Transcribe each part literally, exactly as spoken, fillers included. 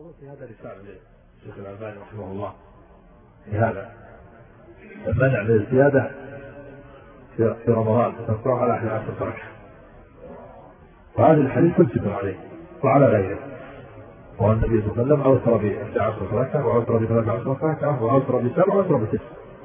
في هذا رسالة للشيخ الألباني رحمه الله في هذا المنع من الزيادة في رمضان تقرأ على أحد عشر ركعة، وهذا الحديث مجتمع عليه وعلى غيره. والنبي صلى الله عليه وسلم أوتر بأحد عشر ركعة وأوتر بثلاث عشر ركعة وأوتر بسبع وأوتر بتسع،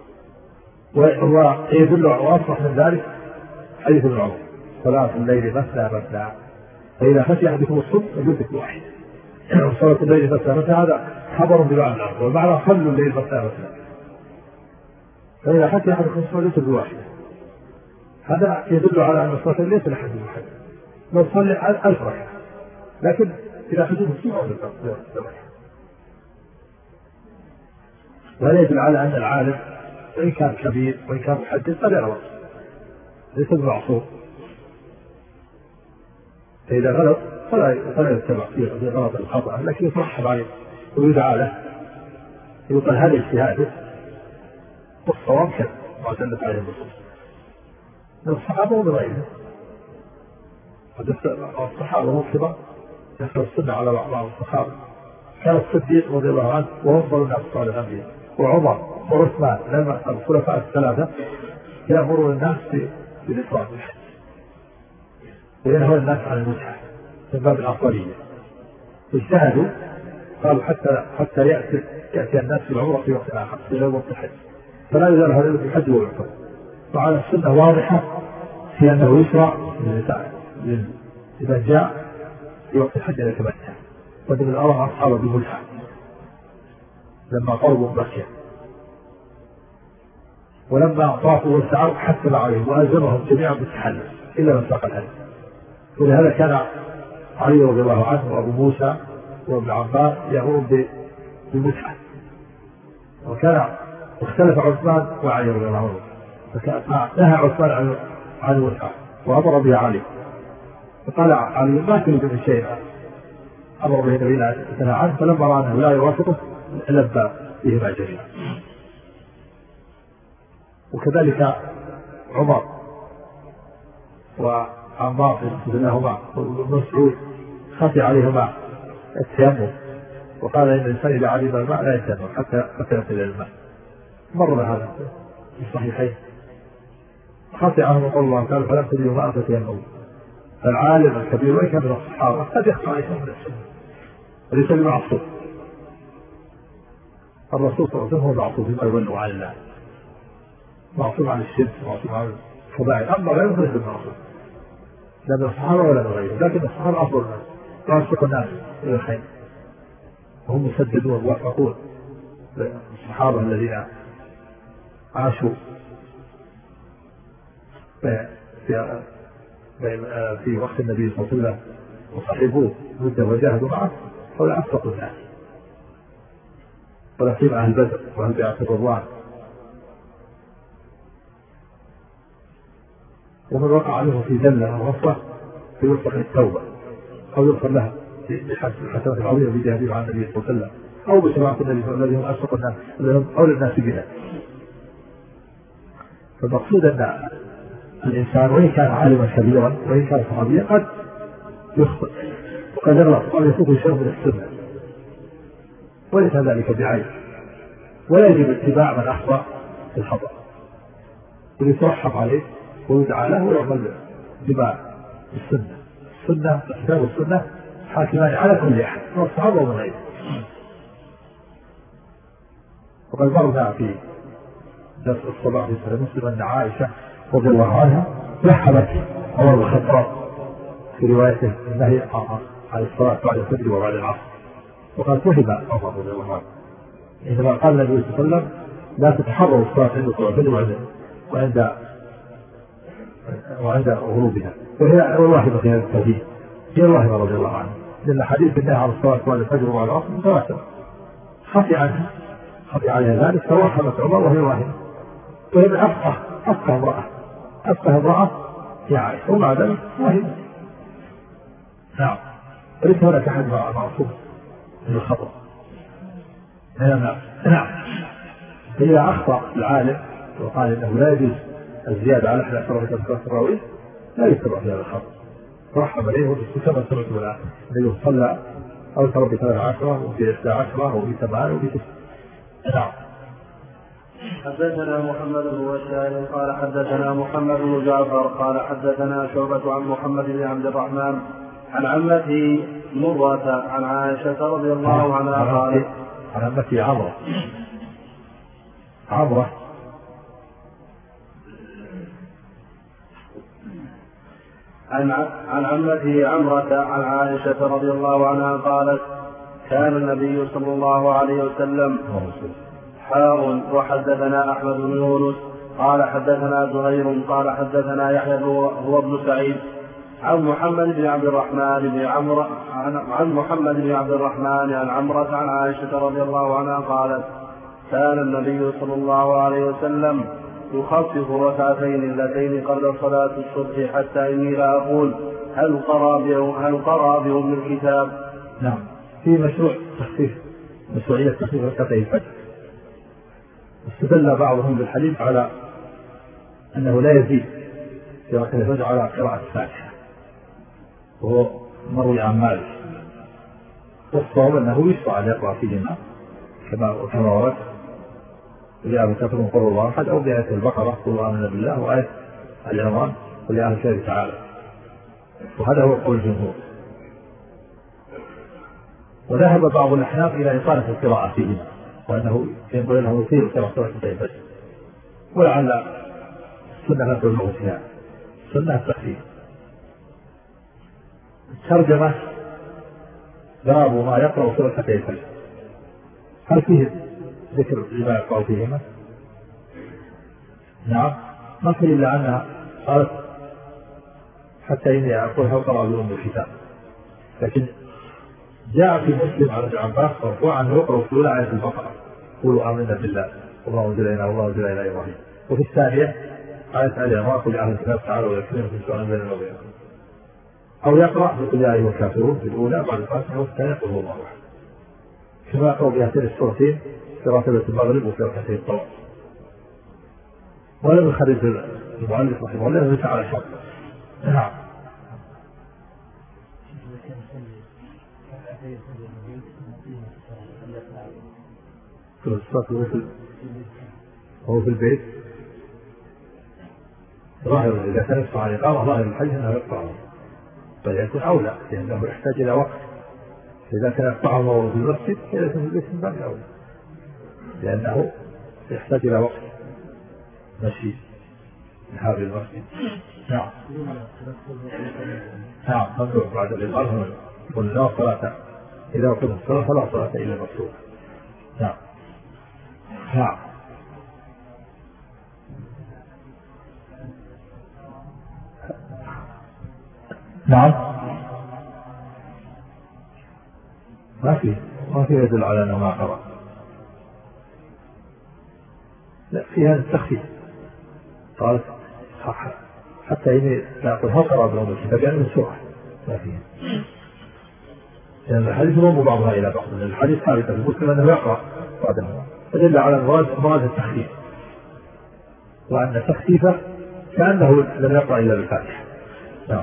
وهو يدل وأصح من ذلك حديث ابن عمر صلاة الليل مثنى مثنى فإذا خشي أحدكم الصبح فليوتر بواحد. صلاة الليل مثنى مثنى هذا خبر بمعنى، والمعنى صلوا الليل مثنى مثنى فإذا خشي أحدكم الصبح فليوتر بواحد. هذا يدل على أن صلاة الليل ليس لحد واحد، لو صلي ألف ركعة، لكن إذا خشي الصبح فليوتر. وهذا يدل على أن العالم وإن كان كبير وإن كان محدث فلا يغلط، ليس بمعصوم، فإذا غلط فلا يتبع في غلط الخطأ، لكن يترحب عليه ويدعى له يقال هذا اجتهاده والصواب كذا ما دلت عليه النصوص من الصحابة ومن غيرهم. الصحابة والكبار يحصل السنة على بعض الصحابة. كان الصديق رضي الله عنه وأفضل الناس صالح الأنبياء، وعمر وعثمان لما الخلفاء الثلاثة يأمرون الناس بالإفراد بالحج وينهون الناس عن المتعة من باب الأفضلية. اجتهدوا قالوا حتى حتى يأتي يأتي الناس بالعمرة في وقت آخر في يوم الحج، فلا يزال هذا في الحج والعمرة. وعلى السنة واضحة في أنه يشرع إذا جاء في وقت الحج أن يتمتع، ومن الأمر أصحابه بالمتعة لما قربوا مكة، ولما طافوا وسعوا حث عليهم وألزمهم جميعا بالتحلل إلا من ساق الهدي. ولهذا كان علي رضي الله عنه وأبو موسى وابن عباس يأمرون بالمتعة، وكان اختلف عثمان وعلي رضي الله عنه، فنهى عثمان عن عن المتعة وأمر بها علي، فقال علي ما تريد من شيء أمر به النبي نهى عنه، فلما رأى أنه لا يوافقه لبى بهما جميعا. وكذلك عمر وعمار بنهما ومسعود خفي عليهما التيمم، وقال إن الإنسان إذا علم الماء لا يتيمم حتى حتى يصل إلى الماء. مر هذا في الصحيحين، خفي عنهم قول الله تعالى فلم تجدوا ماء فتيمموا. فالعالم الكبير وإن كان من الصحابة قد يخفى عليهم من السنة وليس بمعصوم. الرسول صلى الله عليه وسلم هو معصوم فيما يظن عن الله، معصوم عن الشرك معصوم عن الكبائر، أما غيره فليس بمعصوم لا من الصحابة ولا من غيرهم، لكن الصحابة أفضل الناس وأسبق الناس إلى الخير، وهم مسددون موفقون. الصحابة الذين عاشوا في في وقت النبي صلى الله عليه وسلم وصحبوه مدة وجاهدوا معه هؤلاء أسبق الناس، ولا سيما أهل بدر وأهل بيعة الرضوان. ومن وقع عليهم في ذلة وغفوة فيغفر التوبة أو يغفر لها بحسنة العظيمة بجهادهم عن النبي صلى الله عليه وسلم أو بسماعة النبي الذي هم أسبق الناس أولى الناس بها. فالمقصود أن الإنسان وإن كان عالما كبيرا وإن كان صحابيا قد يخطئ وقد يغلط وقد يفوت شيء من السنة، وليس ذلك بعيب، ولا يجب اتباع من أخطأ في الخطأ، ويترحب عليه ويدعى له ويعمل بما السنة. السنة الكتاب والسنة حاكمان على كل أحد والصحابة ومن غيره. وقد مرنا في درس الصباح في سنة مسلم أن عائشة رضي الله عنها لحظت عمر بن الخطاب في روايته النهي عن الصلاة بعد الفجر وبعد العصر، وقال فهم عمر رضي الله عنه عندما قال النبي صلى الله عليه وسلم لا تتحروا الصلاة عند صلاة الفجر وعند وعند غروبها، وهي الواحدة في هذا التوحيد هي الواحدة رضي الله عنها، لأن حديث النهي عن الصلاة بعد الفجر وبعد العصر متواتر، خفي عنها خفي عليها ذلك فوحمت عمر وهي واحدة، وهي من أفقه أفقه امرأة أفقه امرأة في عائشة، ومع ذلك واحدة. نعم، وليس هناك أحد معصوم من الخطأ. نعم نعم. فإذا أخطأ العالم وقال إنه لا يجوز الزيادة على أحد عشر ركعة في التراويح لا يتبع في هذا الخطأ، رحم عليه وكما سمعت الآن النبي صلى أوتر بثلاث عشرة وفي إحدى عشرة وفي ثمان وفي تسع. نعم. حدثنا محمد بن بشار قال حدثنا محمد بن جعفر قال حدثنا شعبة عن محمد بن عبد الرحمن عن عمته مرة عن عائشة رضي الله عنها قالت عن عمته عمرة عمرة عن عن عمته عمرة عن عائشة رضي الله عنها قالت كان النبي صلى الله عليه وسلم حار. وحدثنا أحمد بن يونس قال حدثنا زهير قال حدثنا يحيى هو ابن سعيد عن محمد بن عبد الرحمن بن عمرو عن محمد بن عبد الرحمن عن عمرة عن عائشة رضي الله عنها قالت كان النبي صلى الله عليه وسلم يخفف ركعتين اللتين قبل صلاة الصبح حتى إني لا أقول هل قرأ بهم هل قرأ بهم الكتاب. نعم. في مشروع تخفيف مشروعية تخفيف ركعتي الفجر. استدل بعضهم بالحديث على أنه لا يزيد في ركعتي الفجر على قراءة الفاتحة وهو مروي عن مالك، والصواب أنه يشرع أن يقرأ فيهما كما كما ورد بآية كفر قل الله أحد أو بآية البقرة قل آمنا بالله وآية العمران قل يا أهل الكتاب تعالى، وهذا هو قول الجمهور. وذهب بعض الأحناف إلى إطالة القراءة فيهما وأنه ينبغي له يطيل قراءة ركعتي الفجر، ولعل السنة لا تبلغ فيها سنة التخفيف. الترجمة باب ما يقرأ في ركعتي الفجر، هل فيه ذكر لما يقرأ فيهما؟ نعم. ما في إلا أنها قالت حتى إني أقول هل قرأ بهم الكتاب، لكن جاء في مسلم على ابن عباس مرفوعا أنه يقرأ في أولى آية البقرة قولوا آمنا بالله والله أنزل إلينا والله أنزل إلى إبراهيم، وفي الثانية آية آل عمران قل يا أهل الكتاب تعالوا ويكفيكم في سؤال بيننا وبينكم، أو يقرأ بقل يا أيها الكافرون في الأولى بعد الفاتحة والثانية قل هو الله أحد، كما يقرأ بهاتين السورتين في راتبة المغرب وفي ركعتي الطواف. ولم يخرج المؤلف رحمه الله ليس على شرط. نعم. كل الصلاة هو في البيت ظاهر إذا كان يسمع الإقامة ظاهر الحديث أنه يقطعه، بل يكون أولى لأنه يحتاج إلى وقت. إذا كان يقطعه وهو في المسجد فليس في البيت من باب أولى لأنه يحتاج إلى وقت مشي من هذا المسجد. نعم. نعم. ممنوع بعد الإقامة ولا صلاة إذا وقت الصلاة فلا صلاة إلا المكتوبة. نعم. نعم. نعم. ما في ما في يدل على أنه ما قرأ، لا في هذا التخفيف. قالت حتى إني لا أقول هل قرأ بهم الكتاب يعني من سورة ما فيه، لأن يعني الحديث يضم بعضها إلى بعض. الحديث ثابت في المسلم أنه يقرأ بعدها، فدل على مراد التخفيف وأن تخفيفه كأنه لم يقرأ إلا بالفاتحة. نعم.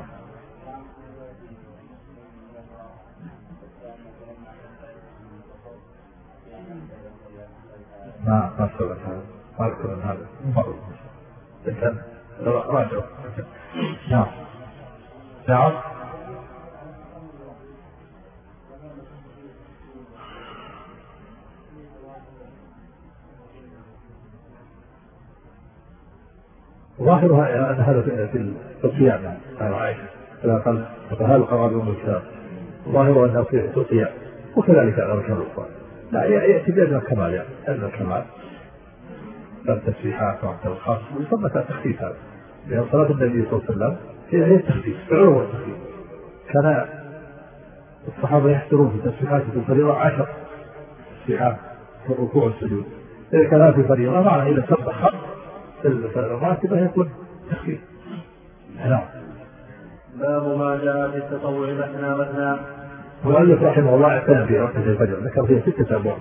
ما ما سبق هذا ما أذكر هذا مرة لكن راجع. نعم. نعم. ظاهرها أن هذا في الصيام يعني قال عائشة قال فهل قرأ بهم الكتاب، ظاهرها أنه في الصيام وكذلك أركان الصلاة لا يأتي بأدنى الكمال يعني أدنى الكمال التسبيحات وعطى الخاص ويصبت تخفيف هذا، لأن صلاة النبي صلى الله عليه وسلم هي التخفيف فعله التخفيف. كان الصحابة يحسرون في تسبيحات في الفريضة عشر تسبيحات في الركوع والسجود، إذا كان في الفريضة معنى إذا سبح خمس الراتبة يكون تخفيف. نعم. باب ما جاء في التطوع مثنى مثنى. المؤلف رحمه الله اعتنى في ركعتي الفجر ذكر فيها ستة أبواب.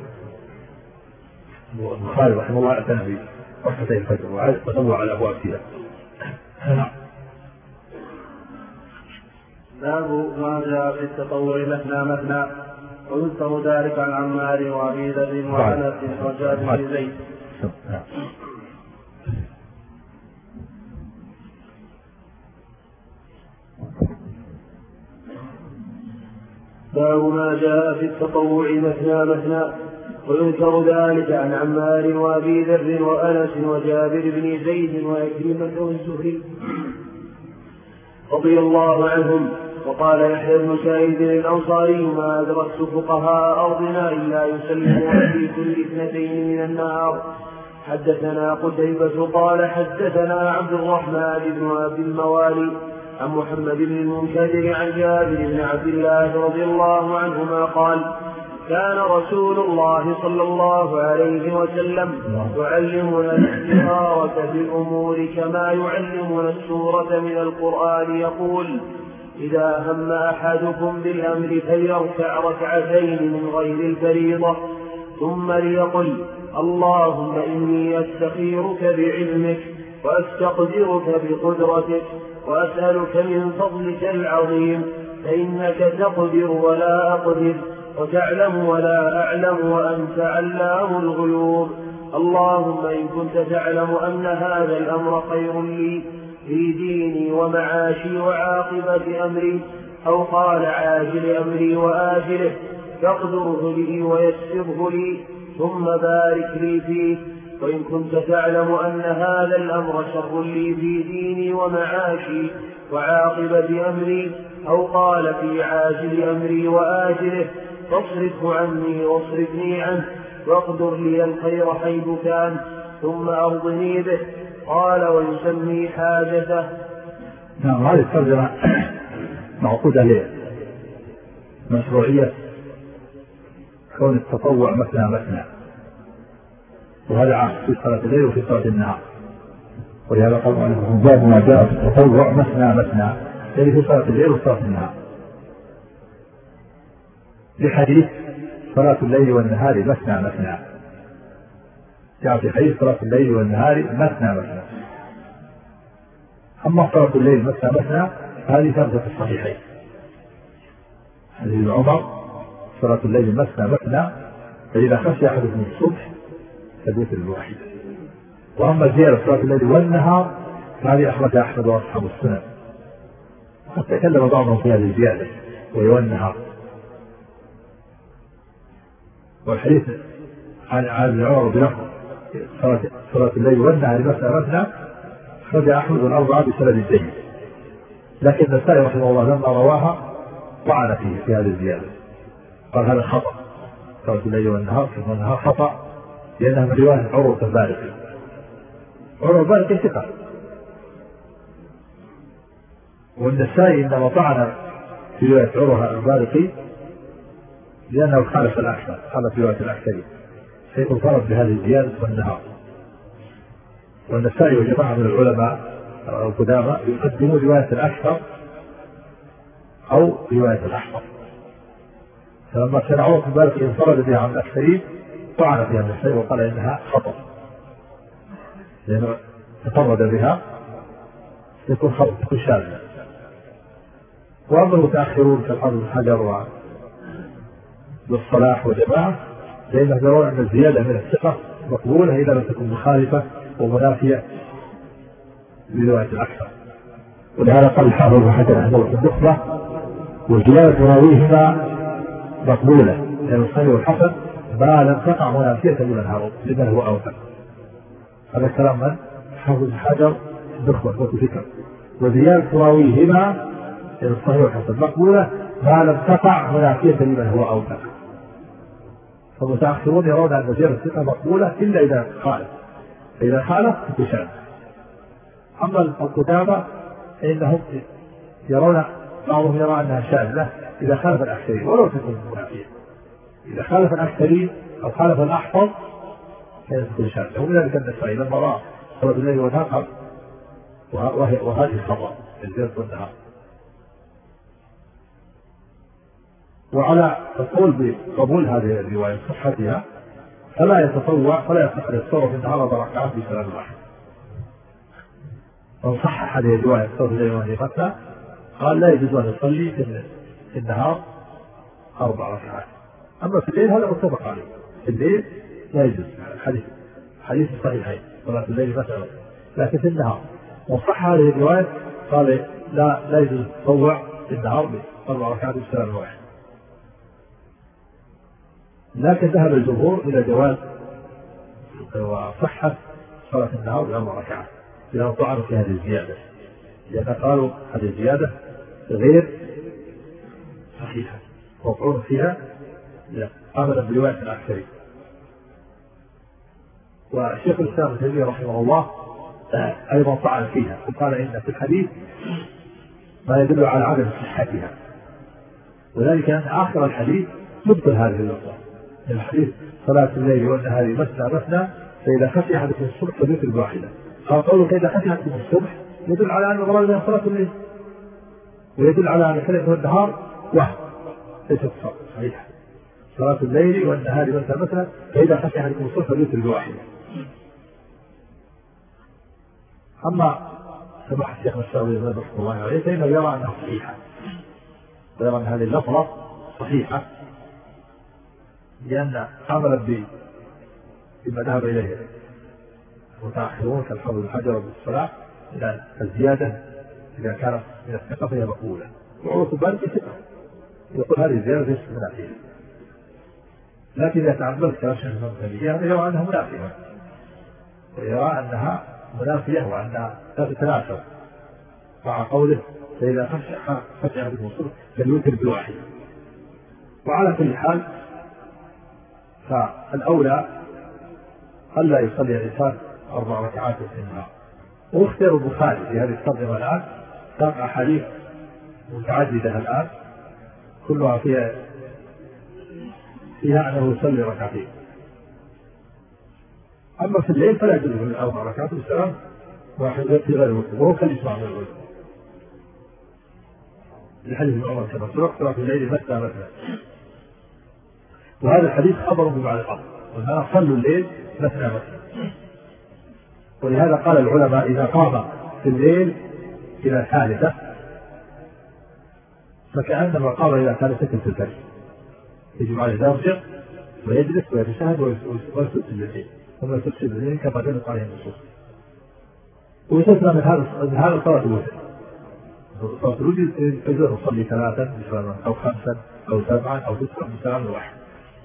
البخاري رحمه الله اعتنى في ركعتي الفجر وعاد تطوع على أبواب فيها. نعم. باب ما جاء في التطوع مثنى مثنى. ويذكر ذلك عن عمار وأبي ذر وأنس وجابر بن زيد. باب ما جاء في التطوع مثنى مثنى. ويذكر ذلك عن عمار وأبي ذر وأنس وجابر بن زيد وعكرمة والزهري رضي الله عنهم. وقال يحيى بن سعيد الأنصاري ما أدركت فقهاء أرضنا إلا يسلمون في كل اثنتين من النهار. حدثنا قتيبة قال حدثنا عبد الرحمن بن عبد الموالي عن محمد بن المنكدر عن جابر بن عبد الله رضي الله عنهما قال كان رسول الله صلى الله عليه وسلم يعلمنا الاستخارة في الأمور كما يعلمنا السورة من القرآن يقول إذا هم أحدكم بالأمر فليركع ركعتين من غير الفريضة ثم ليقل اللهم إني أستخيرك بعلمك وأستقدرك بقدرتك وأسألك من فضلك العظيم فإنك تقدر ولا أقدر وتعلم ولا أعلم وأنت علام الغيوب. اللهم إن كنت تعلم أن هذا الأمر خير لي في ديني ومعاشي وعاقبة أمري أو قال عاجل أمري وآجله فاقدره لي ويسره لي ثم بارك لي فيه. وإن كنت تعلم أن هذا الأمر شر لي في ديني ومعاشي وعاقبة أمري أو قال في عاجل أمري وآجله فاصرفه عني واصرفني عنه واقدر لي الخير حيث كان ثم أرضني به. قال ويسمي حاجته. نعم هذه الترجمة معقودة لمشروعية كون التطوع مثنى مثنى، وهذا عام في صلاة الليل وفي صلاة النهار. ولهذا قال باب ما جاء في التطوع مثنى مثنى يعني في صلاة الليل وصلاة النهار، لحديث صلاة الليل والنهار مثنى مثنى. جاء في حديث صلاة الليل والنهار مثنى مثنى. أما صلاة الليل مثنى مثنى هذه ثابتة في الصحيحين. حديث عمر صلاة الليل مثنى مثنى فإذا خشي أحدكم الصبح فليوتر الواحد. وأما زيادة صلاة الليل والنهار فهذه أخرجها أحمد وأصحاب السنن، حتى تكلم بعضهم في هذه الزيادة وهي والنهار. والحديث عن ابن عمر بلفظ صلاة الليل والنهار مثنى مثنى أخرجها أحمد والأربعة بسند جيد، لكن النسائي رحمه الله لما رواها طعن فيه في هذه الزيادة، قال هذا خطأ، صلاة الليل والنهار في النهار خطأ لأنها من رواية عروة البارقي. عروة البارقي ثقة، والنسائي إنما طعن في رواية عروة البارقي لأنه خالف الأكثر، خالف رواية الأكثرين، حيث فرض بهذه الزيادة والنهار. والنسائي وجماعة من العلماء القدامى يقدمون رواية الأكثر أو رواية الأحفظ، فلما كان عروة البارقي انفرد بها عن الأكثرين طعن فيها النسائي وقال إنها خطأ، لأنه تفرد بها يكون خطأ يكون شاذا. وأما المتأخرون كالحافظ بن حجر والصلاح وجماعة فإنهم يرون أن الزيادة من الثقة مقبولة إذا لم تكن مخالفة ومنافية لرواية الأكثر. ولهذا قال الحافظ بن حجر رحمه الله في النخبة والزيادة راويهما مقبولة لأن الصحيح والحسن ما لم تقع منافية لمن هو أوثق. هذا كلام من حافظ بن حجر النخبة وتذكر. وزيادة راويهما لأن الصحيح والحسن مقبولة ما لم تقع منافية لمن هو أوثق. فالمتأخرون يرون أن زيادة الثقة مقبولة إلا إذا خالف، فإذا خالف تشاذ. أما القدامى فإنهم يرون بعضهم يرى أنها شاذة إذا خالف الأكثرين ولو تكون منافية. إذا خالف الأكثرين أو خالف الأحفظ كانت تكون شاذة. ومن النسائي لما رأى صلاة الليل والنهار وهذه الخطأ الزيادة والنهار. وعلى القول بقبول هذه الرواية صحتها فلا يتطوع فلا يستقر الصورة في النهار بركعات في سلام واحد. من صحح هذه الرواية صلاة الليل والنهار قال لا يجوز أن يصلي في النهار أربع ركعات أما في الليل هذا متفق عليه، في الليل لا يجوز، حديث حديث صحيحين صلاة الليل مثلا، لكن في النهار وصح هذه الرواية قال لا لا يجوز تطوع في النهار بأربع ركعات بسلام واحد. لكن ذهب الجمهور إلى جواز وصحة صلاة النهار بأربع ركعات إذا طعنوا في هذه الزيادة، لأن قالوا هذه الزيادة غير صحيحة وطعون فيها عملا برواية الأكثرين. والشيخ الإسلام ابن تيمية رحمه الله أيضا طعن فيها وقال إن في الحديث ما يدل على عدم صحتها، وذلك أن آخر الحديث يبطل هذه اللفظة. الحديث صلاة الليل والنهار مثنى مثنى فإذا خشي أحدكم الصبح فليوتر بواحدة، قالوا فإذا خشي أحدكم الصبح يدل على أن المراد بها صلاة الليل، ويدل على أن كلمة النهار وهم ليست صحيحة. صلاة الليل والنهار مثنى مثنى فإذا خشي أحدكم الصبح فليوتر بواحدة. أما سماحة الشيخ الشاوي رحمه الله عليه فإنه يرى أنها صحيحة، ويرى أن هذه اللفظة صحيحة، لأن عملا بما ذهب إليه المتأخرون كالحافظ بن حجر بالصلاة إلى الزيادة إذا كانت من الثقة فهي مقبولة، وعروة بالك ثقة يقول هذه الزيادة ليست منافية، لكن إذا تعملت كلام شيخ الإسلام ابن تيمية يرى أنها منافية، ويرى أنها منافية وأنها لا تتناسب مع قوله فإذا خشي أحدكم الصبح فليوتر بواحد. وعلى كل حال فالأولى ألا يصلي الإنسان أربع ركعات في النهار. واختيار البخاري في هذه الترجمة الآن تقع أحاديث متعددة الآن كلها فيها فيها أنه يصلي ركعتين. أما في الليل فلا يجوز من أربع ركعات والسلام واحد في غير الوقت، وهو كان يسمع من الوقت لحديث ابن عمر كما سبق صلاة الليل مثنى مثنى، وهذا الحديث خبر بمعنى الأمر، وأننا صلوا الليل مثنى مثنى. ولهذا قال العلماء إذا قام في الليل إلى ثالثة فكأنما قام إلى ثالثة في الفجر، يجب عليه يرجع ويجلس ويتشهد ويسجد الليل ثم يسجد الليل كما دلت عليه النصوص. ويستثنى من هذا من هذا صلاة الوتر، صلاة الوتر يصلي ثلاثا أو خمسا أو سبعا أو تسعا بسلام واحد.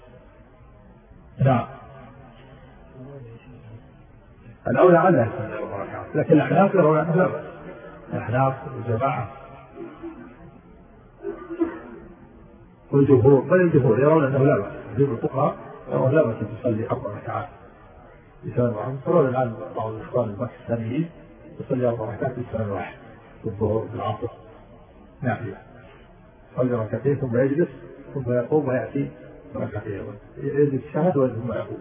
نعم الأولى على يصلي أربع ركعات، لكن الأحناف يرون أنه لا بأس، الأحناف والجماعة والجمهور بل الجمهور يرون أنه لا بأس، جمهور الفقهاء يرون لا بأس يصلي أربع ركعات بسلام واحد. يرون الآن بعض الإخوان الباكستانيين يصلي أربع ركعات بسلام واحد في الظهر بالعصر نافلة، يصلي ركعتين ثم يجلس ثم يقوم ويأتي ركعتين يجلس الشهد ثم يقوم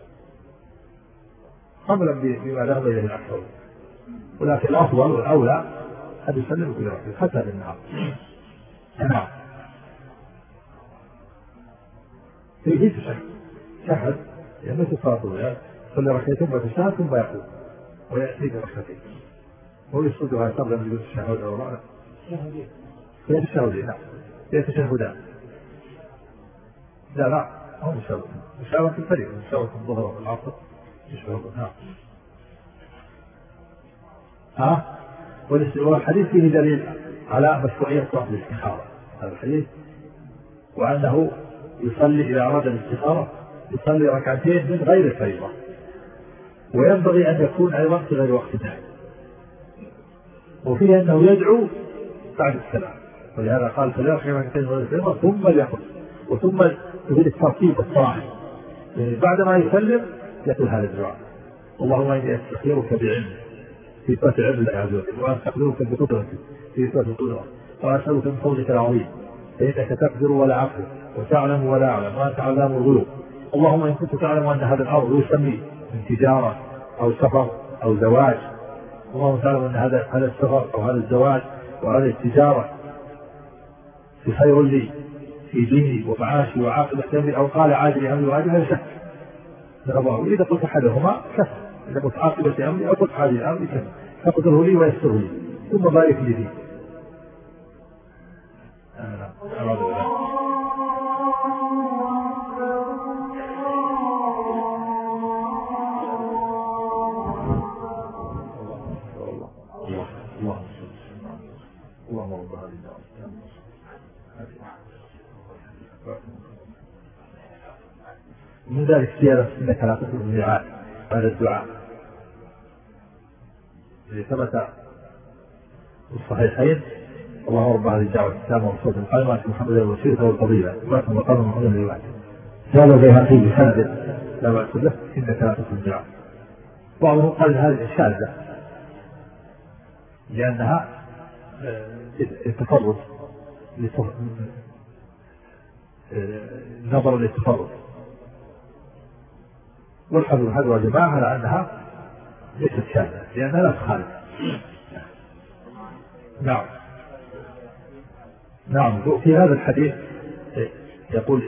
حملا بما ذهب إليه الأكثر. ولكن الأفضل والأولى أن يسلم كل ركعة حتى بالنهار. نعم فيه تشهد شهد يعني مثل صلاة الظهر يصلي ركعتين ثم يتشهد ثم يقوم ويأتي بركعتين ويصدها قبل أن يجلس الشهود أو رأى يتشهدين. نعم يتشهدان لا لا هم يشهدون يشهدون في الفريق يشهدون في الظهر والعصر يشهدون. نعم ها والحديث فيه دليل على مشروعية صلاة الاستخارة، هذا الحديث، وأنه يصلي إذا أراد الاستخارة يصلي ركعتين من غير الفريضة، وينبغي أن يكون أيضا في غير وقت النهي، وفيه أنه يدعو بعد السلام، ولهذا قال فليركع ركعتين من غير الفريضة ثم ليقل، وثم يريد الترتيب الصاحي يعني بعد ما يسلم يقول هذا الدعاء اللهم إني أستخيرك بعلمك في إثبات علم الله عز وجل، وأستقدرك بقدرتك في إثبات القدرة، وأسألك من فضلك العظيم فإنك تقدر ولا عقل وتعلم ولا أعلم وأنت علام الغيوب. اللهم إن كنت تعلم أن هذا الأمر يسمي من تجارة أو سفر أو زواج، اللهم تعلم أن هذا هذا السفر أو هذا الزواج وهذه التجارة في خير لي في ديني ومعاشي وعاقبة أمري، أو قال عاجل أمري وآجل شك الله. إذا قلت أحدهما كفر، إذا قلت عاقبة أمري أو قلت عاجل أمري كفر، فقدره لي ويسره لي ثم بارك لي فيه. من ذلك زيادة إنك لا تخرج من الدعاء بعد الدعاء الذي ثبت في الصحيحين: اللهم رب هذه الدعوة التامة والصلاة القائمة آت محمدا الوسيلة والفضيلة وبعث مقام محمد الوعد. هذا البيهقي بسند لا بأس له إنك لا تخرج من الدعاء. بعضهم قال هذه شاذة لأنها التفرد نظرا للتفرد، والحمد لله والجماعة على أنها ليست شاذة لأنها لا تخالف. نعم نعم في هذا الحديث يقول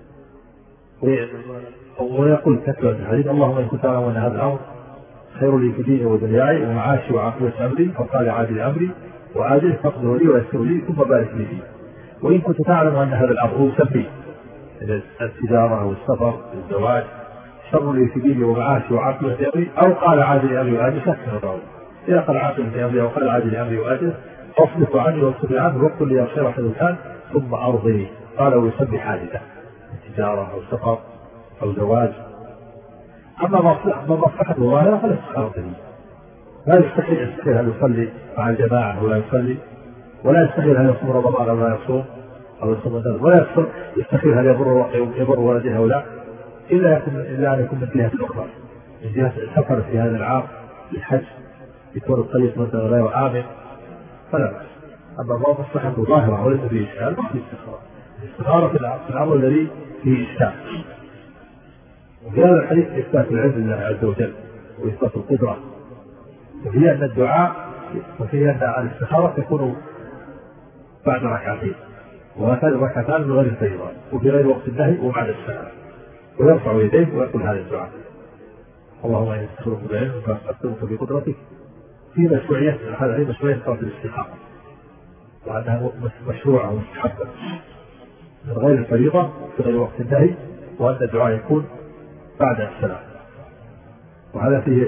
ويقول كتب الحديث: اللهم إن كنت تعلم أن هذا الأمر خير لي في ديني ودنياي ومعاشي وعافية أمري، فقال عاجل أمري وآجل فاقدر لي ويسر لي ثم بارك لي فيه. وإن كنت تعلم أن هذا الأمر هو سفي التجارة والسفر والزواج شر لي في ديني ومعاشي وعافية أمري، أو قال عاجل أمري وآجل شكر الراوي. إذا قال عاجل أمري أو قال عاجل أمري وآجل فاصرف عني واصرف عنه واكتب لي خير حدثان ثم أرضني. قال ويسمي حادثة التجارة أو سفر أو زواج. أما مصلحته ظاهرة فلا تخالف. لا يستحيل يستحيل أن يصلي مع الجماعة ولا يصلي، ولا يستحيل أن يصوم رمضان أو لا يصوم أو يصوم النذر، ولا يستحيل أن يضر يضر ولده أو لا، إلا يكون إلا أن يكون من جهة أخرى، من جهة السفر في هذا العام للحج يكون الطريق مثلا غير آمن فلا بأس. أما ما مصلحته ظاهرة وليس فيه إشكال ما فيه استخارة. الاستخارة في الأمر الذي فيه إشكال. وفي هذا الحديث إثبات العلم لله عز وجل وإثبات القدرة، وفي أن الدعاء وفي أن الاستخارة تكون بعد ركعتين، وهذه الركعتان من غير الفريضة وفي غير وقت النهي وبعد السلام، ويرفع يديه ويقول هذا الدعاء: اللهم إني أستخيرك بعلمك وأستغفرك بقدرتك. في مشروعية هذا هي مشروعية صلاة الاستخارة، وأنها مشروعة ومستحبة من غير الفريضة في غير وقت النهي، وأن الدعاء يكون بعد السلام. وهذا فيه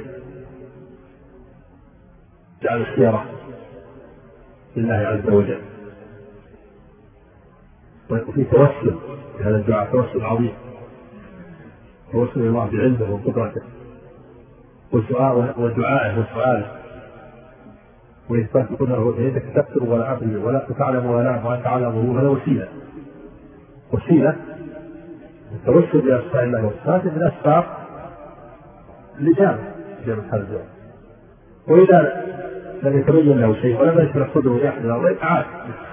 جعل الخيرة لله عز وجل، وفي توسل في هذا الدعاء توسل عظيم، توسل الله بعلمه وقدرته ودعائه وسؤاله، وإثبات كونه إنك تكثر ولا أدري ولا تعلم ولا أعلم وأنت تعلمه. هذا وسيلة وسيلة التوسل بأسماء الله وصفاته من أسباب لجامع جامع هذا الدعاء. وإذا لم يتبين له شيء ولم يشرح صدره لأحد الأمرين عاد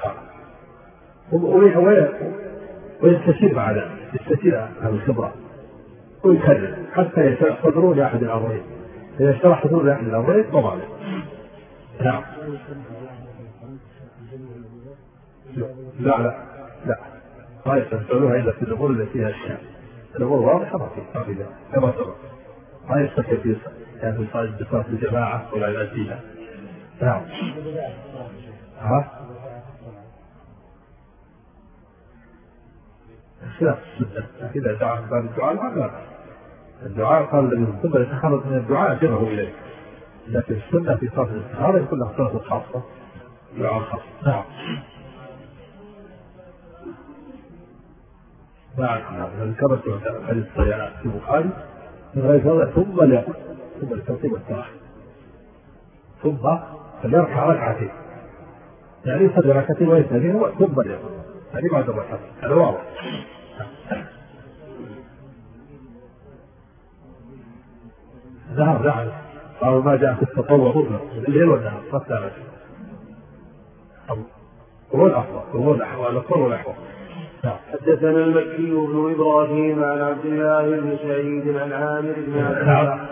ويستشير مع ذلك، يستشير عن الخبرة ويكرر حتى يشرح صدره لأحد الأمرين. إذا شرح صدره لأحد الأمرين ضمن. نعم. لا لا لا ما يستشيرها إلا في الأمور التي فيها الشيء. الأمور واضحة ما فيها كما سبق. ما يستطيع في يعني في صلاة الجماعة ولا يؤديها. نعم. ها؟ خلاف السنة. إذا دعا من باب الدعاء ما قال. الدعاء قال الذي ثم يتحرك من الدعاء جره إليه. لكن السنة في صلاة الاستخارة يكون لها صلاة خاصة. دعاء خاص. نعم. نعم. نعم. ذكرت حديث الصيانات في البخاري من غير فرض ثم لا ثم الترتيب والتراحم ثم فليركع ركعتين، يعني يصلي ركعتين ويسلم ثم ليقول هذه بعد الركعتين. هذا واضح. نعم نعم. قالوا ما جاء في التطوع مطلق الليل والنهار فاستعمل هو الأفضل هو الأحوال الأفضل والأحوال. حدثنا المكي بن إبراهيم عن عبد الله بن سعيد عن عامر بن عبد الله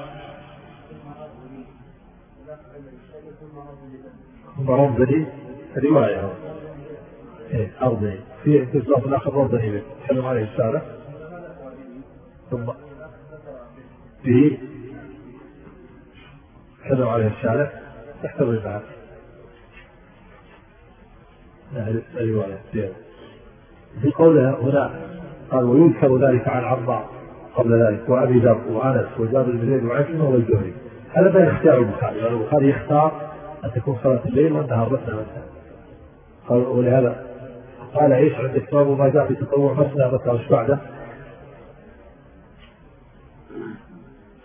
مرضني رواية أرضي في اتصاف الآخر مرضني تكلم عليه السالة ثم به تكلم عليه السالة تحت الرفعات الرواية في قولها هنا قال ويذكر ذلك عن عمار قبل ذلك وأبي ذر وأنس وجابر بن زيد وعكرمة والزهري. هذا بين اختيار البخاري، البخاري يختار أن تكون صلاة الليل والنهار مثنى مثنى. قال ولهذا قال عيش عندك باب ما جاء في تطوع مثنى مثنى وش بعده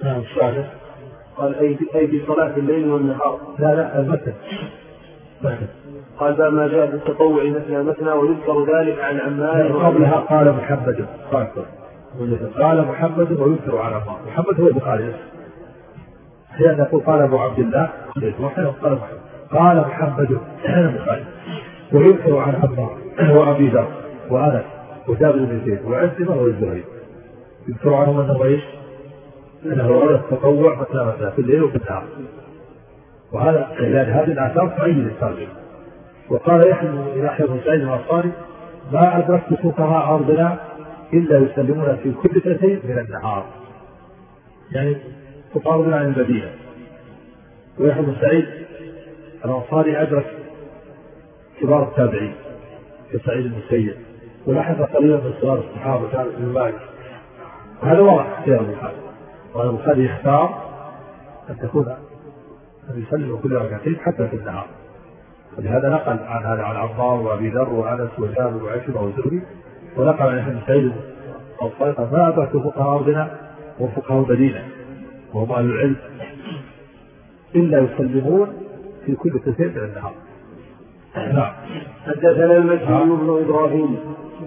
نعم السؤال. قال أي أي في صلاة الليل والنهار. لا لا المثل. قال باب ما جاء في التطوع مثنى مثنى ويذكر ذلك عن عمار. قبلها قال محمد قال محمد ويذكر عن عمار. محمد هو البخاري. أحيانا يقول قال أبو عبد الله وأحيانا قال محمد. قال محمد البخاري ويذكر عن عمار وأبي ذر وأنس وجابر بن زيد وعكرمة والزهري. يذكر عنهم أنه إيش؟ أنه ورد التطوع مثنى مثنى في الليل وفي النهار. وهذا يعني هذه الآثار تعين الترجمة. وقال يحيى يحيى بن سعيد الأنصاري ما أدركت فقهاء أرضنا إلا يسلمون في كل سنتين من النهار. يعني فقهاء أرضنا عن المدينة. ويحيى بن سعيد الأنصاري أدرك كبار التابعين كسعيد المسيب ولحظ قليلا من صغار الصحابة كان ابن مالك. هذا واضح اختيار البخاري. وأن البخاري يختار أن تكون أن يسلم كل ركعتين حتى في النهار. ولهذا نقل عن هذا عن عمار وأبي ذر وأنس وجابر وعكرمة والزهري. ونقل عن ابن سعيد الأنصاري ما أدرك فقهاء أرضنا وفقهاء المدينة وهم أهل العلم إلا يسلمون في كل سنتين من النهار. نعم. حدثنا المكي بن إبراهيم.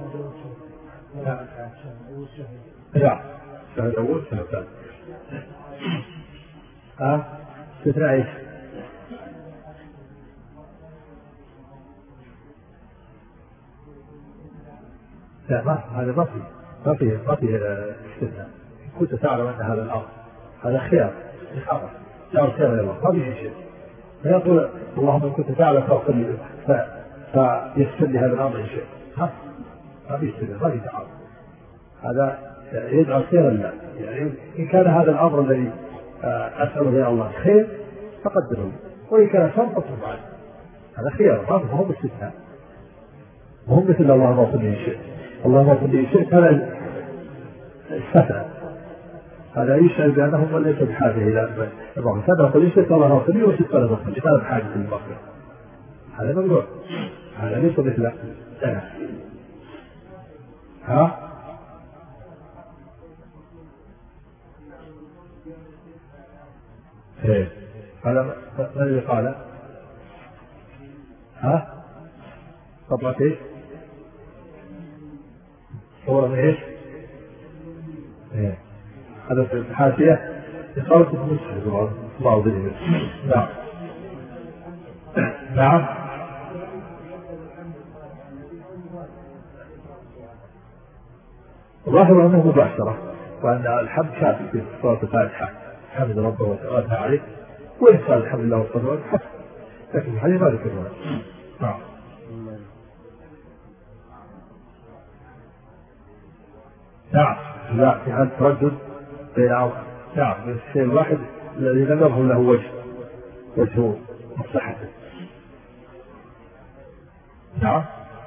نعم. شهد أول شهد ثاني. ها؟ استثناء إيش؟ لا ما هذا ما في ما في ما في استثناء. كنت تعلم أن هذا الأمر هذا خيار خيار خيار خيار يا الله ما في شيء. لا يقول اللهم إن كنت تعلم فاغفر لي فيسر لي هذا الأمر إن شئت. ها ما في استثناء ما في تعارض. هذا يجعل خيرا لا يعني إن كان هذا الأمر الذي أسأله يا الله خير فقدره لي وإن كان شر فاصرف عنه. هذا خيار ما هو باستثناء. وهم مثل اللهم اغفر لي إن شئت. اللهم اغفر لي إن شئت هذا استثناء. هذا يشعر بأنهم ليس بحاجة إلى المغفرة. فأنا أقول إن شئت الله اغفر لي وشئت فلا تغفر لي. هذا بحاجة للمغفرة. هذا ممنوع. هذا ليس مثل أنا. ها؟ إيه. هذا ما الذي قال؟ ها؟ طبعا إيش؟ صورة من إيش؟ إيه. هذا في الحاشية يقال في المسجد الله ظلم. نعم. نعم. ظاهر أنه مباشرة وأن الحمد شافي في صورة الفاتحة حمد ربه وتعالى عليه وإن قال الحمد لله والصلاة حسن لكن الحديث ما ذكر هنا. نعم. نعم. لا في هذا التردد بين نعم الشيء الواحد الذي لم يظهر له وجه وجه مصلحته. نعم.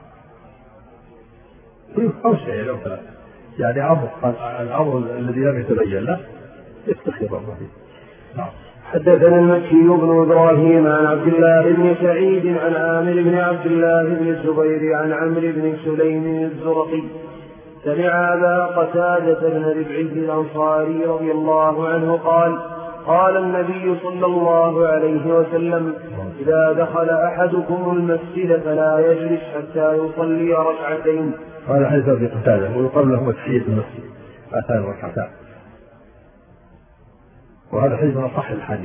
أو شيء لو ثلاثة يعني أمر الأمر الذي لم يتبين له يستخير الله فيه. نعم. حدثنا المكي بن إبراهيم عن عبد الله بن سعيد عن عامر بن عبد الله بن الزبير عن عمرو بن سليم الزرقي سمع أبا قتادة بن ربعي الأنصاري رضي الله عنه قال قال النبي صلى الله عليه وسلم إذا دخل أحدكم المسجد فلا يجلس حتى يصلي ركعتين. هذا حديث أبي قتادة ويقال له تحية المسجد آتان ركعتان. وهذا حديث من أصح الحديث.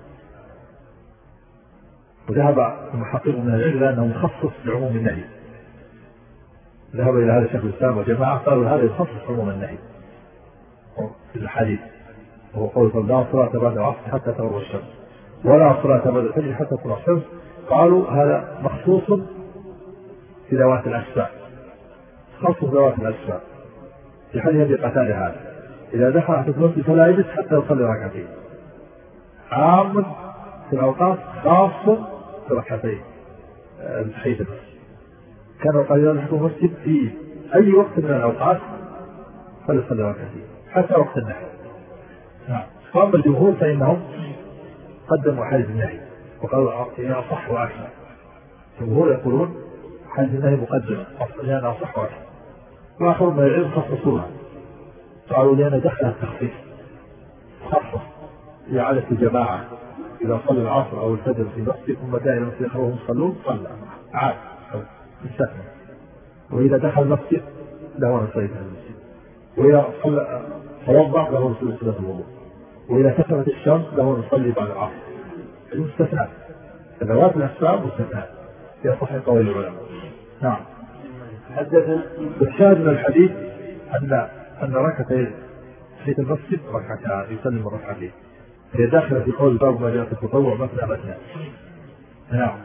وذهب المحقق من العلم أنه مخصص بعموم النهي. ذهب إلى هذا شيخ الإسلام وجماعة قالوا هذا يخصص عموم النهي في الحديث. وهو قول صلى الله عليه وسلم لا صلاة بعد العصر حتى تغرب الشمس ولا صلاة بعد الفجر حتى تطلع الشمس. قالوا هذا مخصوص في ذوات الأسباب. خاص ذوات الأسباب. في حديث أبي قتادة هذا إذا دخل أحد المسجد فلا يجلس حتى يصلي ركعتين. عام في الأوقات خاص في ركعتين تحية المسجد. كانوا قالوا يدخل المسجد في أي وقت من الأوقات فليصلي ركعتين حتى وقت النهي. نعم. قام الجمهور فإنهم قدموا حديث النهي وقالوا إنها أصح وأكثر. الجمهور يقولون حديث النهي مقدم لأنها أصح وأكثر. وآخر من العلم خصصوها قالوا لأن دخل التخفيف خاصة إعادة الجماعة إذا صلى العصر أو الفجر في مسجد ثم جاء إلى المسجد أخرهم يصلون صلى عاد استثنى. وإذا دخل المسجد له أن يصلي في المسجد، وإذا صلى توضأ له أن يصلي صلاة الوضوء، وإذا كسرت الشمس له أن يصلي بعد العصر. المستثنى ذوات الأسباب مستثنى في صحيح قول العلماء. نعم. حدثنا الشاهد من الحديث أن أن ركعتين في المسجد ركعتان يسلم الركعتين، هي داخلة في قول باب ما جاء في التطوع مثنى مثنى. نعم.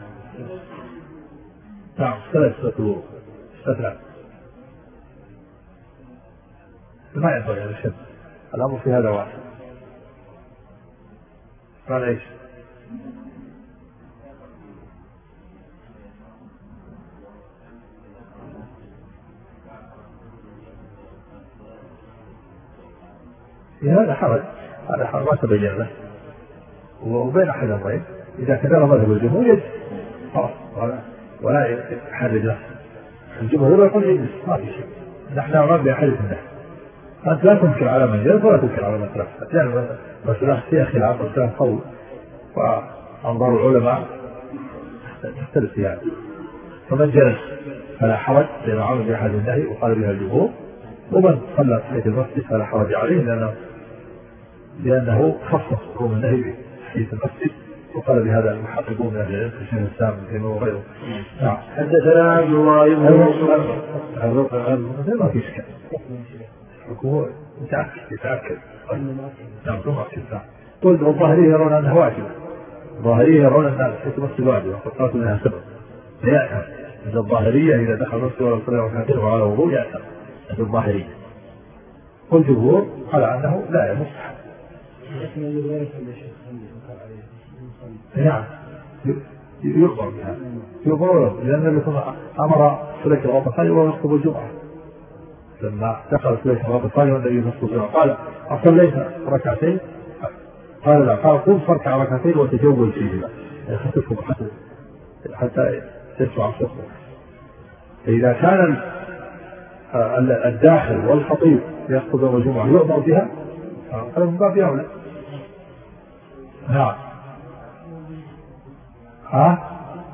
نعم ثلاث صلاة الوضوء استثنى. ما ينبغي هذا الشيء، الأمر في هذا واحد. قال إيش؟ هذا حرج، هذا حرج ما تبين له، وبين أحد الأمرين إذا كان مذهب الجمهور يجب خلاص ولا ولا يحرج نفسه. الجمهور يقول يجب ما في شيء، نحن أمام بأحاديث النحو. أنت لا تنكر على من جلس ولا تنكر على من ترك، لأن مسألة فيها خلاف وفيها قول وأنظار العلماء تختلف فيها. فمن جلس فلا حرج لأنه عمل بأحاديث النهي وقال بها الجمهور، ومن صلى في المسجد فلا حرج عليه لأنه لأنه خصص حكم النهي في المسجد، وقال بهذا المحققون من أهل العلم في شيخ الإسلام ابن تيمية وغيره. نعم. حدثنا عبد الله بن يوسف ما في إشكال، الحكم يتأكد يتأكد نعم ثم أكد. قلت الظاهرية يرون أنها واجبة، الظاهرية يرون أن في المسجد واجبة وقالت منها سبب فيأتم. عند الظاهرية إذا دخل المسجد ولا صلى ركعتين وعلى وضوء يأتم عند الظاهرية، والجمهور على أنه لا يمسح. نعم يخبر بها يخبر، لأن النبي أمر سليك الغطفاني وهو يخطب الجمعة، لما دخل سليك الغطفاني والنبي يخطب الجمعة قال أصليت ركعتين؟ قال لا، قال قم فاركع ركعتين وتجول فيهما يخطفه حتى حتى تسمع صوته. فإذا كان الداخل والخطيب يخطب يوم الجمعة يؤمر بها هذا من باب أولى. نعم. ها؟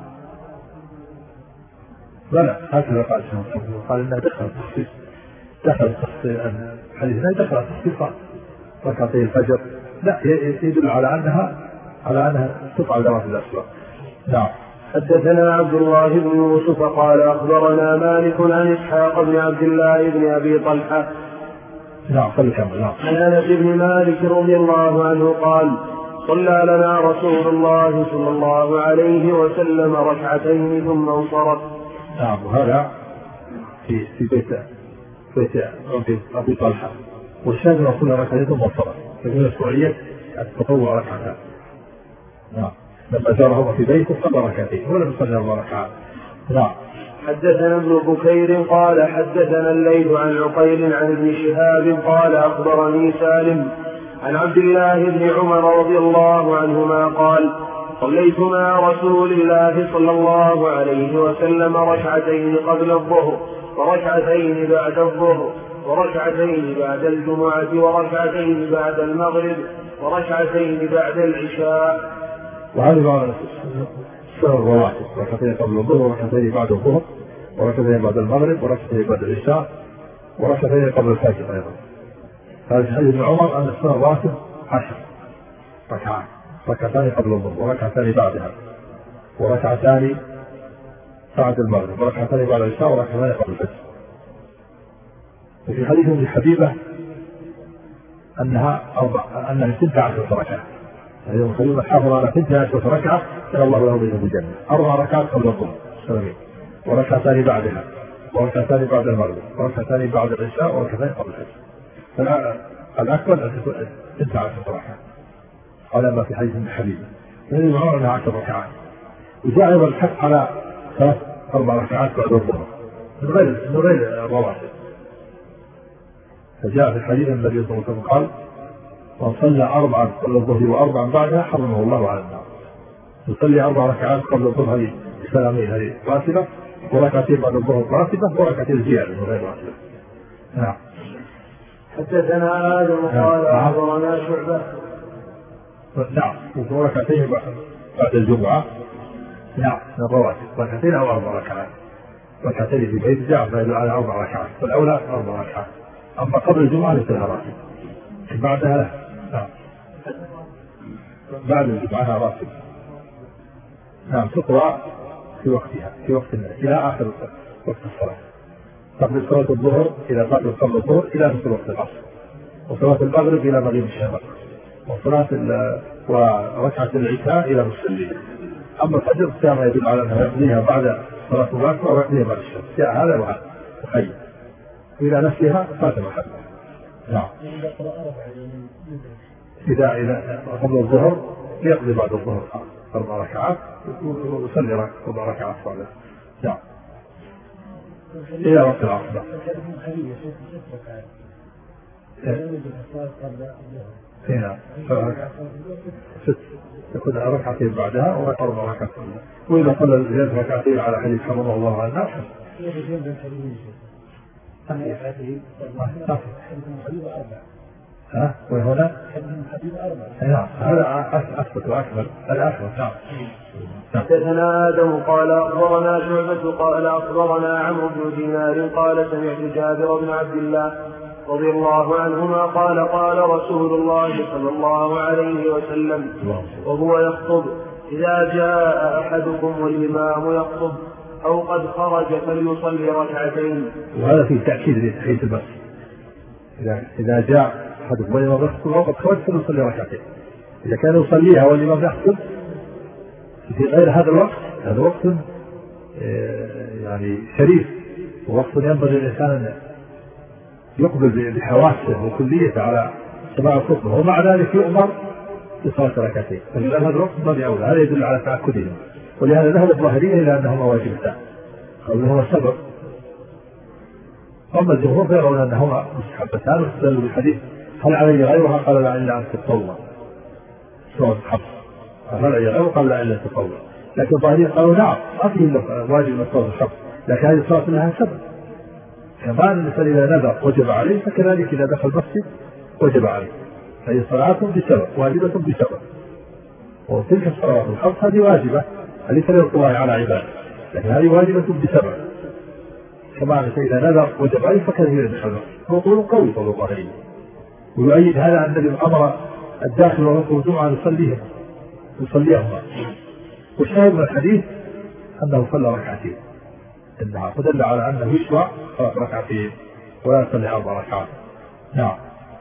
لا هكذا قال قال إنها دخل التخصيص، دخل التخصيص حديثنا دخل التخصيص ركعتي الفجر، لا يدل على أنها على أنها تفعل ذوات الأسباب. نعم. حدثنا عبد الله بن يوسف قال أخبرنا مالك عن إسحاق بن عبد الله بن أبي طلحة نعم فلكمل. نعم. عن أنس بن مالك رضي الله عنه قال صلى لنا رسول الله صلى الله عليه وسلم ركعتين ثم انصرف. نعم. وهذا في في بيت بيت أبي طلحة، والشاهد رسول الله ركعتين ثم انصرف، فمن السعودية التطوع ركعتان. نعم. لما زارهم في بيته صلى ركعتين ولم يصلي أربع ركعات. نعم. حدثنا ابن بكير قال حدثنا الليث عن عقيل عن ابن شهاب قال أخبرني سالم عن عبد الله بن عمر رضي الله عنهما قال صليت مع رسول الله صلى الله عليه وسلم ركعتين قبل الظهر وركعتين بعد الظهر وركعتين بعد الجمعة وركعتين بعد المغرب وركعتين بعد العشاء. وهذا بعد السنة الرواتب، ركعتين قبل الظهر وركعتين بعد الظهر وركعتين بعد المغرب وركعتين بعد العشاء وركعتين قبل الفجر أيضا. هذا حديث ابن عمر أن السنة الرواتب عشر ركعات، ركعتان قبل الظهر وركعتان بعدها وركعتان بعد المغرب وركعتان بعد العشاء وركعتان قبل الفجر. وفي حديث ابن حبيبة أنها أربع أنها ست عشرة ركعة، هذه الخليل حافظ على ست عشرة ركعة إن الله له بهم الجنة، أربع ركعات قبل الظهر وركعتان بعدها وركعتان بعد المغرب وركعتان بعد العشاء وركعتان قبل الفجر. فالأكبر أن تكون ست عشرة ركعة على ما في حديث ابن حبيبة، يعني معه أنها عشر ركعات. وجاء أيضا الحق على ثلاث أربع ركعات بعد الظهر من غير من غير الرواتب. فجاء في الحديث النبي صلى الله عليه وسلم قال من صلى أربعا قبل الظهر وأربعا بعدها حرمه الله على النار. يصلي أربع ركعات قبل الظهر هذه السلامية هذه راتبة، وركعتين بعد الظهر راتبة، وركعتين زيادة من غير راتبة. نعم. حدثنا آدم قال أخبرنا شعبة نعم وركعتين بعد الجمعة نعم من الرواتب ركعتين أو أربع ركعات ركعتين في بيت جاء فيدل على أربع ركعات والأولى أربع ركعات أما قبل الجمعة ليس لها راتب بعدها لا نعم بعد الجمعة راتب نعم تقرأ في وقتها في وقت إلى آخر وقت الصلاة قبل صلاة الظهر إلى قبل قبل الظهر إلى نصف وقت العصر وصلاة المغرب إلى مغيب الشفق وصلاة وركعة العشاء إلى نصف الليل. أما الفجر كما يدل على أنه يقضيها بعد صلاة العصر أو يقضيها بعد الشمس جاء هذا وهذا مخير إلى نفسها فات محل. نعم إذا إذا قبل الظهر يقضي بعد الظهر أربع ركعات ويصلي أربع ركعات صلاة. نعم إلى وقت العصر. هنا ست يكون ركعتين بعدها وأربع ركعات وإذا صلى زيادة ركعتين على حديث حرمه الله على الناس ها وهنا نعم هذا أثبت وأكمل الأكمل. نعم حدثنا آدم قال أخبرنا شعبة قال أخبرنا عمرو بن دينار قال سمعت جابر بن عبد الله رضي الله عنهما قال قال رسول الله صلى الله عليه وسلم وهو يخطب إذا جاء أحدكم والإمام يخطب أو قد خرج فليصلي ركعتين. وهذا فيه تأكيد لتحية البس إذا إذا جاء أحدكم والإمام يخطب أو قد خرج فليصلي ركعتين. إذا كان يصليها والإمام يخطب في غير هذا الوقت هذا وقت يعني شريف ووقت ينبغي الإنسان أن يقبل بحواسه وكليته على سماع الخطبة ومع ذلك يؤمر بصلاة ركعتين فلذلك هذا الوقت ما بيعود. هذا يدل على تأكدهم ولهذا ذهب الظاهرية إلى أنهما واجبتان أو أنهما سبب. أما الجمهور فيرون أنهما مستحبتان واستدلوا بالحديث هل علي غيرها قال لا إلا أن تتطوع سواء حفظ هل علي غيرها قال لا إلا أن تتطوع. لكن الظاهرية قالوا نعم ما فيه واجب من صلاة الحفظ لكن هذه الصلاة لها سبب كما أن الإنسان إذا نذر وجب عليه فكذلك إذا دخل المسجد وجب عليه فهي صلاة بسبب واجبة بسبب. وتلك الصلاة الخمس هذه واجبة ليس للطواع على عباده لكن هذه واجبة بسبب كما أن إذا نذر وجب عليه فكذلك إذا دخل المسجد. هو قول قوي قول الله ويؤيد هذا أن النبي أمر الداخل والركوع الجمعة يصليهم يصليهما والشاهد من الحديث أنه صلى ركعتين إنها فدل على أنه يشرع صلاة ركعتين ولا يصلي أربع ركعات. نعم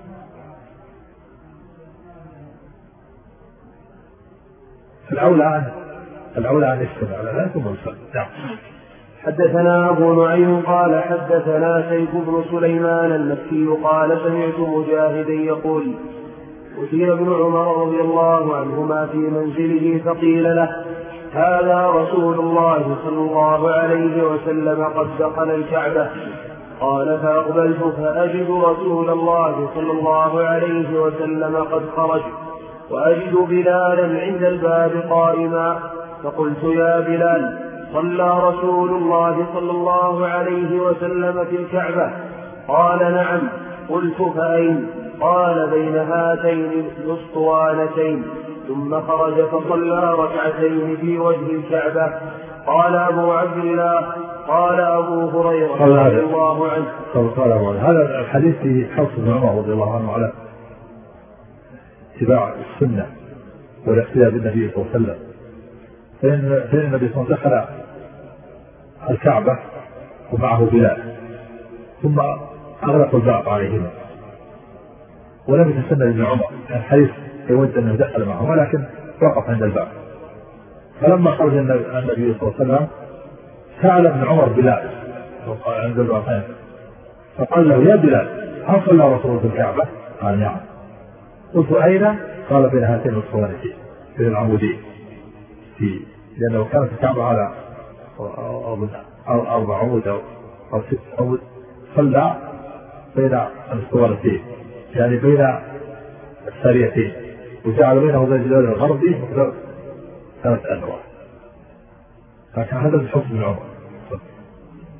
الأولى أن الأولى أن يستمع على ذلك ثم يصلي. نعم حدثنا أبو نعيم قال حدثنا سيف بن سليمان المكي قال سمعت مجاهدا يقول أتي ابن عمر رضي الله عنهما في منزله فقيل له هذا رسول الله صلى الله عليه وسلم قد دخل الكعبة. قال فأقبلت فأجد رسول الله صلى الله عليه وسلم قد خرج وأجد بلالا عند الباب قائما فقلت يا بلال صلى رسول الله صلى الله عليه وسلم في الكعبة؟ قال نعم. قلت فأين؟ قال بين هاتين الأسطوانتين. ثم خرج فصلى ركعتين في وجه الكعبة. قال أبو عبد الله قال أبو هريرة رضي الله عنه قال هذا الحديث في حرص بن عمر رضي الله عنه على اتباع السنة والاقتداء بالنبي صلى الله عليه وسلم. فإن النبي صلى الله عليه وسلم دخل الكعبة ومعه بلال ثم أغلقوا الباب عليهما ولم يتسنى ابن عمر الحديث يود أنه دخل معه ولكن وقف عند الباب. فلما خرج النبي صلى الله عليه وسلم سأل ابن عمر بلال عند الباب فقال له يا بلال هل صلى رسول في الكعبة؟ قال نعم. قلت أين؟ قال بين هاتين الصوانتين بين العمودين في لأنه كانت الكعبة على أربع عمود أو ست عمود صلى بين الصوانتين يعني بين الساريتين وجعل بينه وبين الجدار الغربي مقدار ثلاث أذرع. فكان هذا من حكم العمر.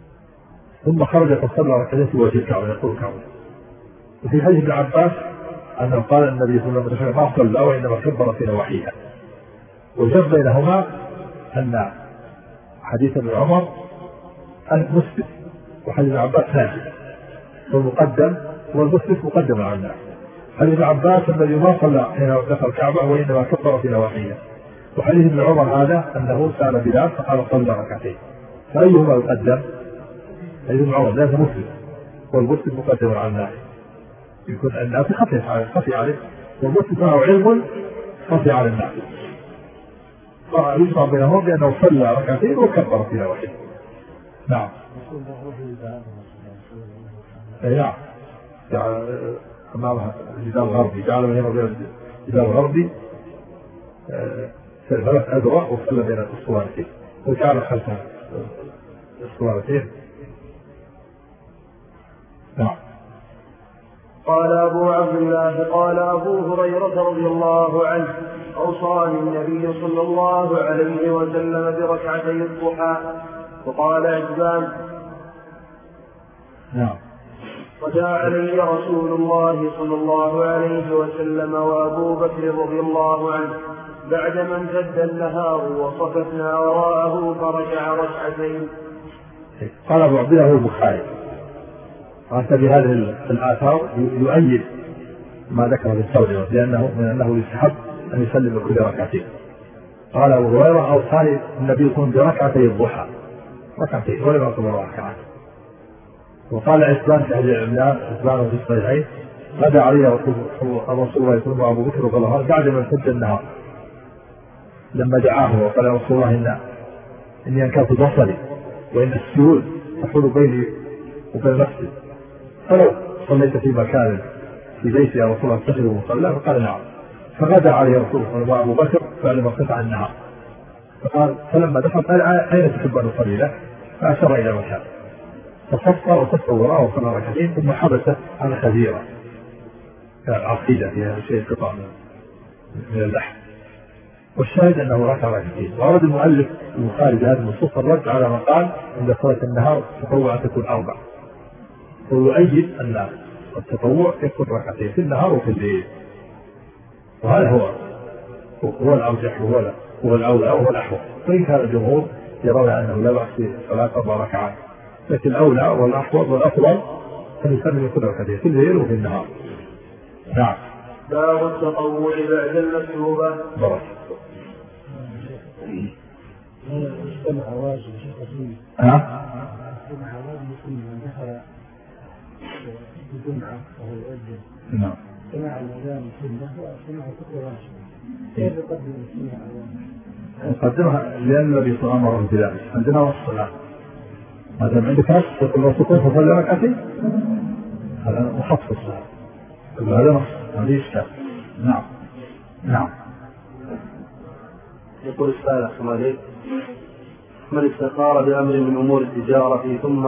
ثم خرج فصلى ركعتين في وجه الكعبة يقول الكعبة. وفي حديث ابن عباس أنه قال النبي صلى الله عليه وسلم ما صلى وإنما كبر في نواحيها. وجمع بينهما أن حديث ابن عمر المسلم وحديث ابن عباس ثاني، والمقدم والمسلم مقدم على الناس. حديث ابن عباس الذي ما صلى حين دخل الكعبة وإنما كبر في نواحيها، وحديث ابن عمر هذا أنه سأل بلال فقال صلى ركعتين. فأيهما يقدم؟ حديث ابن عمر لأنه مسلم والمسلم مقدم على الناس، يكون الناس خفي عليه خفي عليه والمسلم معه علم خفي على الناس، فيجمع بينهم بأنه صلى ركعتين وكبر في نواحيها. نعم. نعم. جعل أمامها الجدار الغربي، جعل بينهما وبين الجدار الغربي ثلاث أذرع وصلى بين الأسطوانتين، وجعل خلفها الأسطوانتين. نعم. قال أبو عبد الله قال أبو هريرة رضي الله عنه أوصاني النبي صلى الله عليه وسلم بركعتي الضحى. وقال عجبان نعم. وجاء علي رسول الله صلى الله عليه وسلم وأبو بكر رضي الله عنه بعدما امتد النهار وصففنا وراءه فركع ركعتين. قال أبو عبد الله البخاري وأنت بهذه الآثار يؤيد ما ذكر في الترجمة لأنه من أنه يستحب أن يسلم كل ركعتين. قال أبو هريرة أوصاني النبي يكون بركعتي الضحى ركعتين ولم يكن ركعتين. وقال عثمان في هذه العملان عثمان في الصحيحين غدا علي رسول الله يكون أبو بكر رضي الله عنه بعد ما امتد النهار لما دعاه وقال يا رسول الله إن إني أنكرت بصري وإن السيول تحول بيني وبين المسجد فلو صليت في مكان في بيتي يا رسول الله تخرج مصلى فقال نعم. فغدا عليه رسول الله أبو بكر فلما قطع النهار فقال فلما دخل قال أين تحب أن أصلي له؟ فأشار إلى مكان فصفى وصفى وراءه وصلى ركعتين ثم حبس على خزيرة عقيدة فيها شيء قطع من اللحم. والشاهد أنه ركع ركعتين. وأراد المؤلف البخاري بهذا النصوص الرد على ما قال عند صلاة النهار تطوع تكون أربع، ويؤيد أن التطوع يكون ركعتين في النهار وفي الليل، وهذا هو هو الأرجح وهو هو الأولى وهو الأحوط. وإن كان الجمهور يرون أنه لا بأس في صلاة أربع ركعات، لكن الأولى والأحوط والأفضل أن يسلم كل ركعتين في الليل وفي النهار. نعم. باب التطوع بعد المكتوبة. بارك. استمع واجب ها؟ استمع واجب من دخل بجمعة وهو يؤذن. نعم. سمع الأذان سنة وسمع كل واجب. كيف يقدم السمع الواجب؟ نقدمها لأن النبي صلى الله عليه وسلم بذلك عندنا والصلاة. ما دام عندك نص تقول الرسول فصلى ركعتين هذا مخصص هذا نص هذه إشكال. نعم. نعم. يقول السائل أحسن عليك من استخار بأمر من أمور التجارة ثم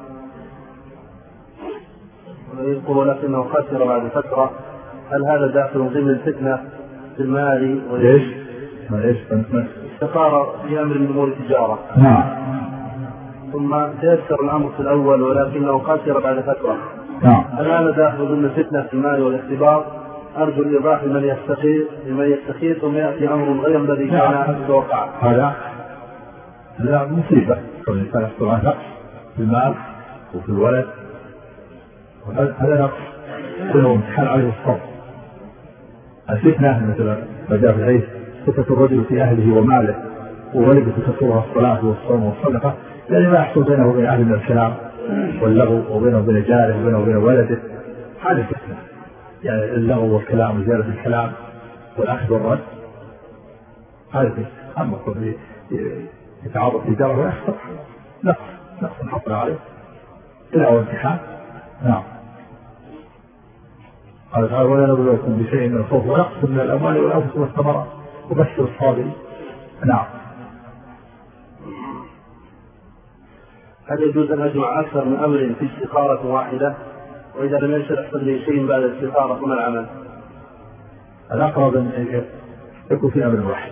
يقول لكنه خسر بعد فترة، هل هذا داخل ضمن الفتنة في المال؟ ليش؟ ما ليش؟ استخار بأمر من أمور التجارة نعم. ثم تيسر الأمر في الأول ولكنه خسر بعد فترة، نعم. هل هذا داخل ضمن الفتنة في المال والاختبار؟ أرجو الإيضاح لمن يستخير لمن يستخير ثم يأتي أمر غير الذي كان متوقعا. هذا لا مصيبة كون الإنسان يحصل على نقص في المال وفي الولد، هذا نقص كله امتحان عليه الصبر. الفتنة مثلا ما جاء في الحديث فتنة الرجل في أهله وماله وولده تكثرها الصلاة والصوم والصدقة، يعني ما يحصل بينه وبين أهله من الكلام واللغو وبينه وبين جاره وبينه وبين ولده، هذه فتنة. يعني اللغو والكلام وزيادة الكلام والأخذ والرد هذا فتنة. أما كل يتعرض في داره ويخسر نقص نقص حصل عليه إلى امتحان. نعم. قال تعالى ولا نبلوكم بشيء من الخوف ونقص من الأموال والأنفس والثمرات وبشر الصابرين. نعم. هل يجوز أن أجمع أكثر من أمر في استخارة واحدة؟ وإذا لم يشرح صدري شيء بعد الاستخارة فما العمل؟ الأقرب أن يكون في أمر واحد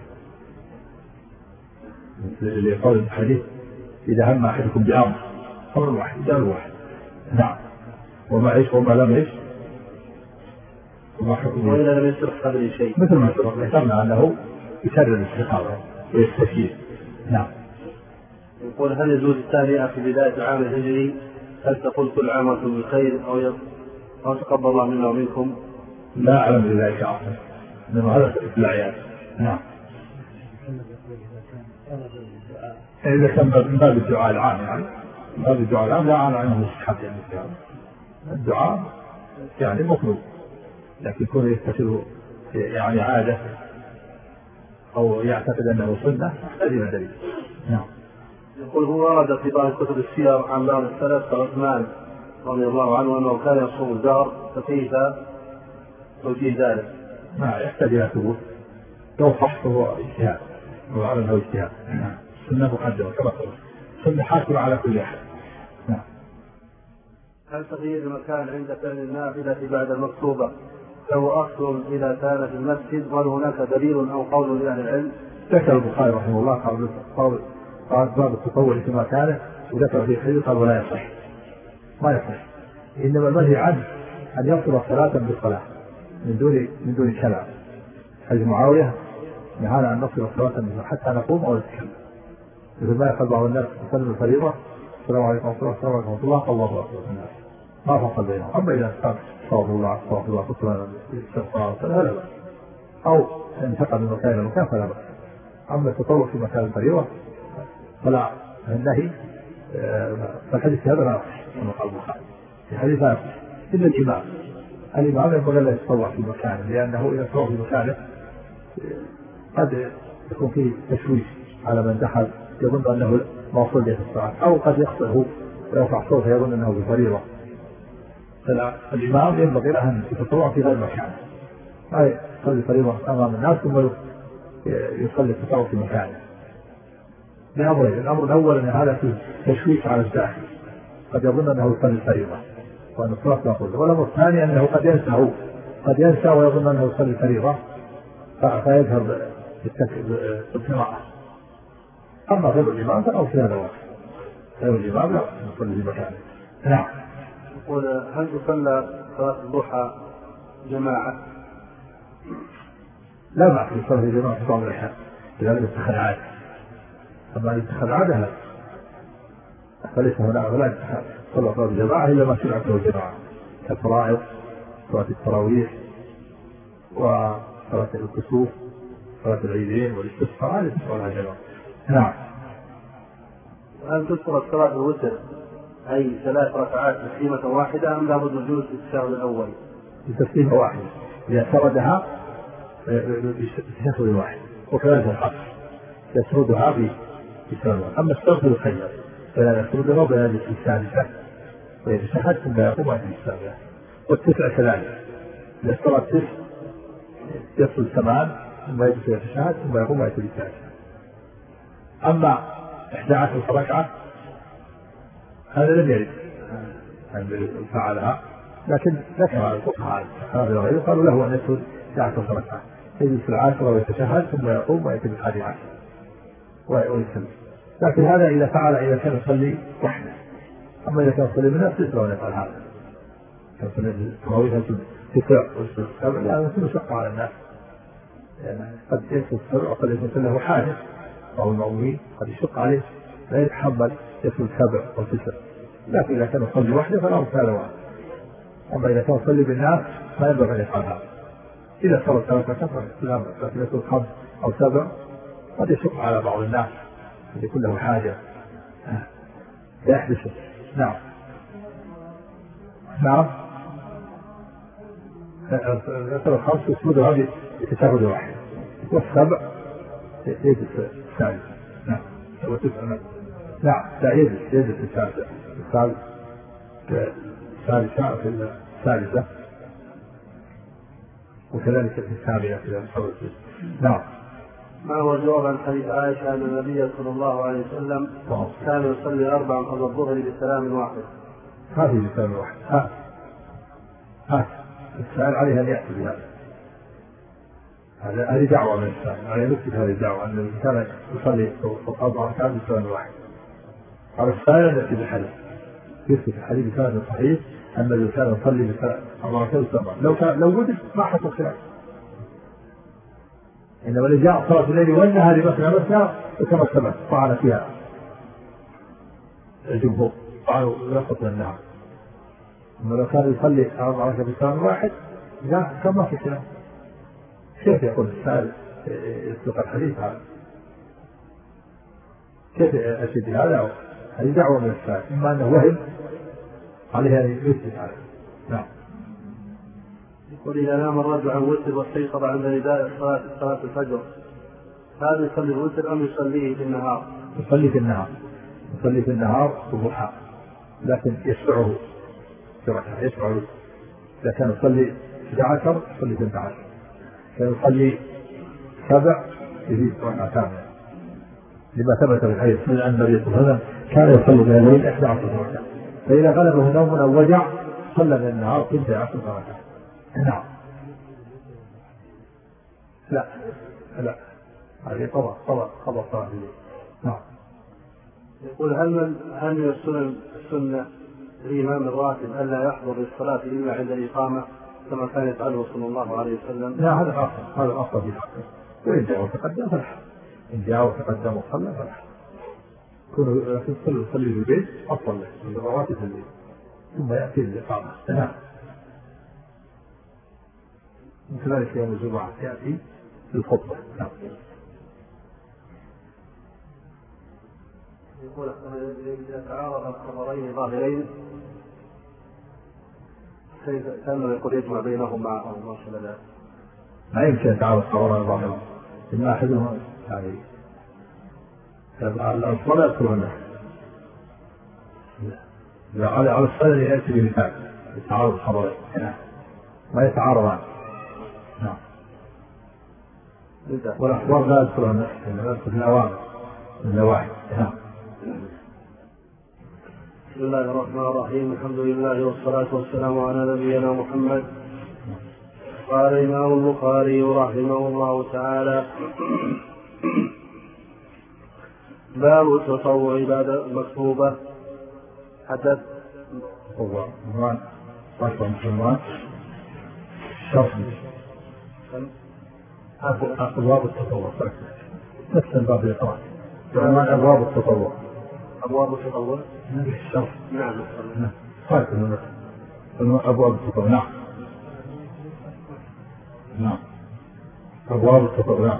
اللي قال الحديث إذا هم أحدكم بأمر أمر واحد أمر واحد. نعم. وما إيش وما لم إيش وما حكمه وإذا لم يسر قدر شيء مثل ما ذكرنا أنه يكرر الاستخارة ويستشير. نعم. يقول هل يجوز التهنئة في بداية العام الهجري؟ هل تقول كل عام وانتم بخير أو أو تقبل الله منا ومنكم؟ لا أعلم بذلك أصلا، إنما هذا في الأعياد. نعم. إذا كان من باب الدعاء العام يعني من باب الدعاء العام لا أعلم عنه مستحب يعني الدعاء يعني مطلوب، لكن يكون يتخذه يعني عادة أو يعتقد أنه سنة هذه دليل. نعم. يقول هو ورد في بعض كتب السير عن بعض السلف كعثمان رضي الله عنه أنه كان يصوم الدهر، فكيف توجيه ذلك؟ ما يحتاج إلى ثبوت، لو صح فهو اجتهاد وعلى أنه اجتهاد. نعم. السنة مقدمة كما قلت، السنة حاكمة على كل أحد. نعم. هل تغيير المكان عند فعل النافلة بعد المكتوبة له أصل إذا كان في المسجد، وهل هناك دليل أو قول لأهل العلم؟ ذكر البخاري رحمه الله قال قال باب التطوع في مكانه، وذكر في حديث قال ولا يصح، ما يصح، إنما المنهي عنه أن يقصر صلاة بالصلاة من دون من دون كلام. حديث معاوية نهانا أن نقصر صلاة حتى نقوم أو نتكلم، مثل ما يفعل بعض الناس يصلي الفريضة السلام عليكم ورحمة الله السلام عليكم ورحمة الله الله أكبر الناس ما فصل بينهم. أما إذا كان استغفر الله استغفر الله فصلا استغفار فلا بأس، أو انتقل من مكان إلى مكان فلا بأس. أما التطوع في مكان الفريضة فلا، النهي فالحديث هذا لا يصح كما قال البخاري في حديث لا يصح إلا الإمام. الإمام ينبغي لا يتطوع في مكانه، لأنه إذا تطوع في مكانه قد يكون فيه تشويش على من دخل يظن أنه ما صلى في الصلاة، أو قد يخطئه ويرفع صوته يظن أنه بفريضة. فالإمام ينبغي له أن يتطوع في غير مكانه، أي يصلي فريضة أمام الناس ثم يصلي التطوع في مكانه. لأمرين، الأمر الأول أن هذا فيه تشويش على الداخل، قد يظن أنه يصلي الفريضة وأن الصلاة لا تقول. والأمر الثاني أنه قد ينسى هو قد ينسى ويظن أنه يصلي الفريضة فيظهر بالقراءة. أما غير الإمام فأو في هذا الوقت غير الإمام لا يصلي في مكانه. نعم. يقول هل تصلى صلاة الضحى جماعة؟ لا بأس يصلي في جماعة في بعض الأحيان إذا لم يتخذ عادة، أما إذا اتخذ عادة فليس هنا ولا يتخذ صلاة صلاة الجماعة إلا ما شرعت له الجماعة كالفرائض صلاة التراويح وصلاة الكسوف صلاة العيدين والاستسقاء هذه تصلى الجماعة. نعم. هل تذكر صلاة الوتر أي ثلاث ركعات تسليمة واحدة أم لابد من جلوس التشهد الأول؟ بتسليمة واحدة إذا سردها بتشهد واحد، وكذلك الخمس يسردها بتشهد واحد. أما السرد الخير فلا يسردها بين يجلس الثالثة ويتشهد ثم يقوم ويجلس السابعة. والتسع كذلك إذا سرد تسع يصل ثمان ثم يجلس يتشهد ثم يقوم ويجلس الثالثة. أما إحدى عشر ركعة هذا لم يرد أن فعلها، لكن ذكر الفقهاء هذا غيره قالوا له أن يسجد إحدى عشر ركعة يجلس العاشرة ويتشهد ثم يقوم ويجلس الحادي عشر ويسلم. لكن هذا إذا فعل إذا كان يصلي وحده. أما إذا كان يصلي بالناس ليس له أن يفعل هذا، كان يصلي التراويح تسع وسبع لا يكون شق على الناس، يعني قد يسلم السبع وقد يكون له حادث أو المؤمنين قد يشق عليه لا يتحمل يسلم سبع أو تسع. لكن إذا كان يصلي وحده فلا مثال واحد. أما إذا كان يصلي بالناس ما ينبغي أن يفعل هذا. إذا صار ثلاثة كفر لا بأس، لكن يكون خمس أو سبع قد يشق على بعض الناس قد يكون له حاجة يحدث. نعم. نعم. مثلا الخمس يسجد هذه بتشهد واحد، والسبع يجلس الثالث. نعم. وتسعة نعم لا يجلس يجلس الثالثة الثالث الثالثة في الثالثة وكذلك في الثانية في الثالثة. نعم. ما هو الجواب عن حديث عائشة أن النبي صلى الله عليه وسلم كان يصلي أربعا قبل الظهر بسلام واحد؟ هذه بسلام واحد. ها ها السائل عليها أن يأتي بهذا. هذه دعوة من السائل عليه نكتب هذه الدعوة أن كان يصلي أربع ركعات بسلام واحد. على السائل أن يأتي بالحديث يثبت الحديث بسند صحيح النبي كان يصلي بركعتين سبع، لو كان لو وجد ما حصل خلاف. إنما اللي جاء صلاة الليل والنهار مثنى مثنى وكما ثبت طعن فيها الجمهور، قالوا لا تطلع النهار. أما لو كان يصلي أربع ركعات بسلام واحد لا كان ما في خلاف. كيف يقول السائل يسلك الحديث هذا؟ كيف أشد هذا؟ هذه دعوة من السائل، إما أنه وهم عليه أن يثبت هذا. نعم. يقول إذا نام الرجل عن وتر واستيقظ عند نداء صلاة صلاة الفجر، هذا يصلي الوتر أم يصليه في النهار؟ يصلي في النهار، يصلي في النهار والضحى، لكن يشفعه يشفعه. إذا كان يصلي إحدى عشر يصلي اثنتا عشر، كان يصلي سبع يزيد ركعتان، لما ثبت في الحديث من أن النبي صلى الله عليه وسلم كان يصلي من الليل إحدى عشر ركعة، فإذا غلبه نوم أو وجع صلى من النهار اثنتا عشر ركعة. نعم. لا لا هذه قضاء قضاء قضاء صلاة الليل. نعم. يقول هل من هل من السنن السنة الإمام الراتب ألا يحضر للصلاة إلا عند الإقامة كما كان يفعله صلى الله عليه وسلم؟ لا هذا الأفضل، هذا الأفضل في حقه. وإن جاء وتقدم فلا، إن جاء وتقدم وصلى فلا. كونه لكن صلي صلي في البيت أفضل له من الرواتب في البيت ثم يأتي للإقامة. نعم. وكذلك يوم الجمعة يأتي للخطبة. نعم. يقول إذا تعارض الخبرين ظاهرين كان يقول يجمع بينهما أو ما شابه ذلك. ما يمكن يتعارض خبرين ظاهرين، إن أحدهما يعني الصلاة يذكرونه على على الصلاة يأتي بمثال يتعارض الخبرين ما يتعارضان. نعم. والأخبار لا يذكرونه، إنما يذكر الأوامر النواهي. نعم. بسم الله الرحمن الرحيم، الحمد لله والصلاة والسلام على نبينا محمد. قال الإمام البخاري رحمه الله تعالى: باب التطوع بعد المكتوبة. حدث هو عنوان أصلا عنوان شرط أبواب التطوع، نفس الباب يقرأ عنوان أبواب التطوع. أبواب التطوع الشرط. نعم. نعم. أبواب التطوع. نعم. نعم. أبواب التطوع.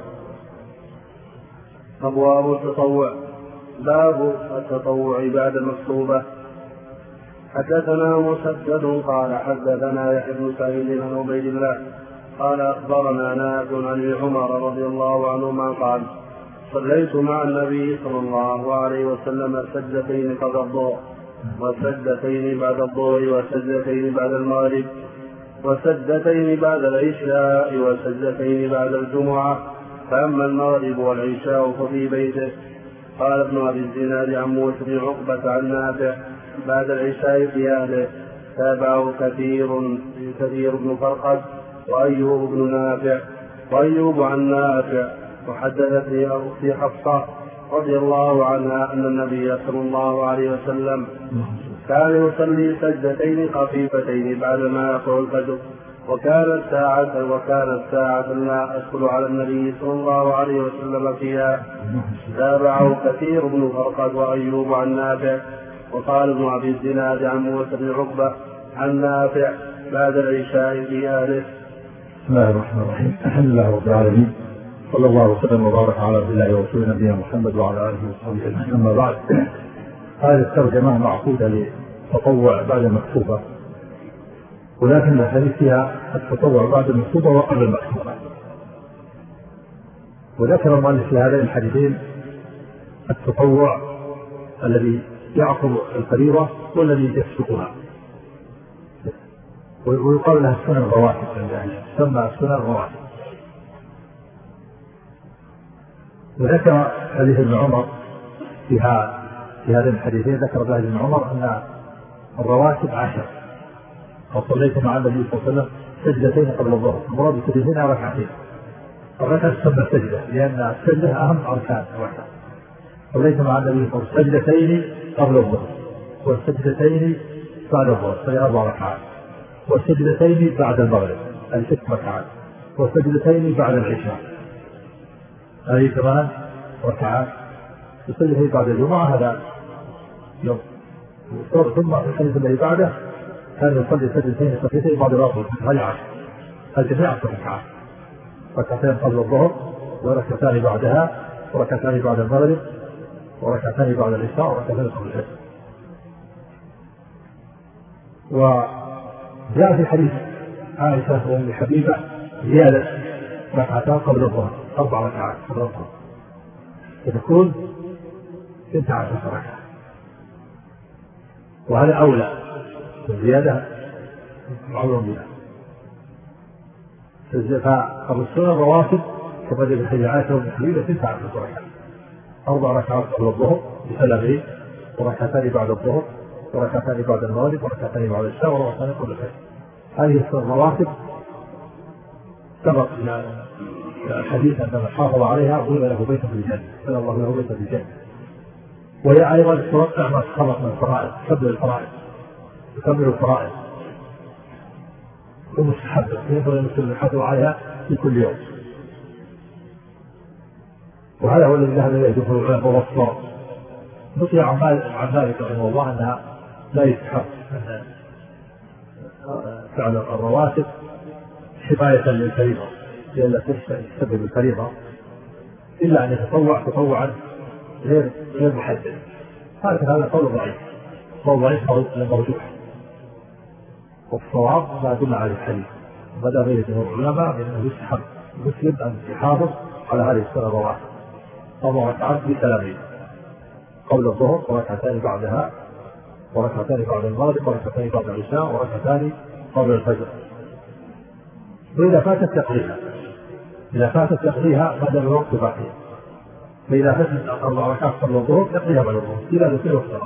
أبواب التطوع. باب التطوع بعد المكتوبة. حدثنا مسدد قال حدثنا يحيى بن سعيد عن عبيد الله قال أخبرنا نافع عن ابن عمر رضي الله عنهما قال: صليت مع النبي صلى الله عليه وسلم سجدتين قبل الظهر وسجدتين بعد الظهر وسجدتين بعد المغرب وسجدتين بعد العشاء وسجدتين بعد الجمعة، فأما المغرب والعشاء ففي بيته. قال ابن أبي الزناد عن موسى بن عقبة عن نافع: بعد العشاء في أهله. تابعه كثير كثير بن فرقد وأيوب بن نافع وأيوب عن نافع. وحدثتني أختي حفصة رضي الله عنها أن النبي صلى الله عليه وسلم كان يصلي سجدتين خفيفتين بعدما يقرأ الفجر، وكانت ساعة وكانت ساعة لا أدخل على النبي صلى الله عليه وسلم فيها. تابعه كثير بن فرقد وأيوب عن نافع. وقال ابن أبي الزناد عن موسى بن عقبة عن نافع: بعد العشاء في أهله. بسم الله الرحمن الرحيم، الحمد لله رب العالمين، صلى الله وسلم وبارك على عبد الله ورسوله نبينا محمد وعلى آله وصحبه أجمعين. أما بعد، هذه الترجمة معقودة للتطوع بعد المكتوبة، ولكن الحديث فيها التطوع بعد المكتوبة وقبل المكتوبة. وذكر المؤلف في هذين الحديثين التطوع الذي يعقب الفريضة والذي يسبقها، ويقال لها السنن الرواتب، تسمى السنن الرواتب. وذكر حديث ابن عمر فيها في هذين الحديثين، ذكر ابن عمر أن الرواتب عشر، وصليت مع النبي صلى الله عليه وسلم سجدتين قبل الظهر. المراد بالسجدتين ركعتين، الركعة تسمى سجدة لأن السجدة أهم أركان الركعة. صليت مع النبي صلى الله عليه وسلم سجدتين قبل الظهر والسجدتين بعد الظهر فهي أربع ركعات، والسجدتين بعد المغرب أي ست ركعات، والسجدتين بعد العشاء أي ثمان ركعات، والسجدتين بعد الجمعة هذا يوم. ثم الحديث الذي بعده كان يصلي سجدتين خفيفتين بعد العصر هذه عشر، الجميع عشر ركعات، ركعتين قبل الظهر وركعتان بعدها وركعتان بعد المغرب وركعتان بعد العشاء وركعتان قبل العشاء. وجاء في حديث عائشة وأم حبيبة زيادة ركعتان قبل الظهر، أربع ركعات قبل الظهر، فتكون ست عشر ركعة، وهذا أولى الزيادة معلوم بها. فالسنة الرواتب كما جاء في حديث عائشة وأم حبيبة ست عشر ركعة، أربع ركعات قبل الظهر بسلامين، وركعتان بعد الظهر، وركعتان بعد المغرب، وركعتان بعد العشاء، وركعتان قبل الفجر. هذه السنة الرواتب سبق الحديث أنه حافظ عليها بني له بيتا في الجنة، بنى الله له بيتا في الجنة. وهي أيضا توقع ما تخلق من الفرائض، تكمل الفرائض تكمل الفرائض ومستحبة ينبغي المسلم يحافظ عليها في كل يوم. وهذا هو الذي ذهب إليه جمهور العلماء والصواب. نقل عن ذلك رحمه الله أنها لا يستحب فعل الرواتب حماية للفريضة لئلا تسبب الفريضة، إلا أن يتطوع تطوعا غير غير محدد. هذا قول ضعيف، قول ضعيف مرجوح، والصواب ما دل على الحديث بدأ غير جمهور العلماء من أنه يستحب المسلم أن يحافظ على هذه السنة الرواتب أربع ركعات بسلامين قبل الظهر، وركعتان بعدها، وركعتان بعد المغرب، وركعتان بعد العشاء، وركعتان قبل الفجر. وإذا فاتت تقضيها إذا فاتت تقضيها بعد الوقت باقي، فإذا فاتت أربع ركعات قبل الظهر يقضيها بعد الظهر إلى دخول الصلاة.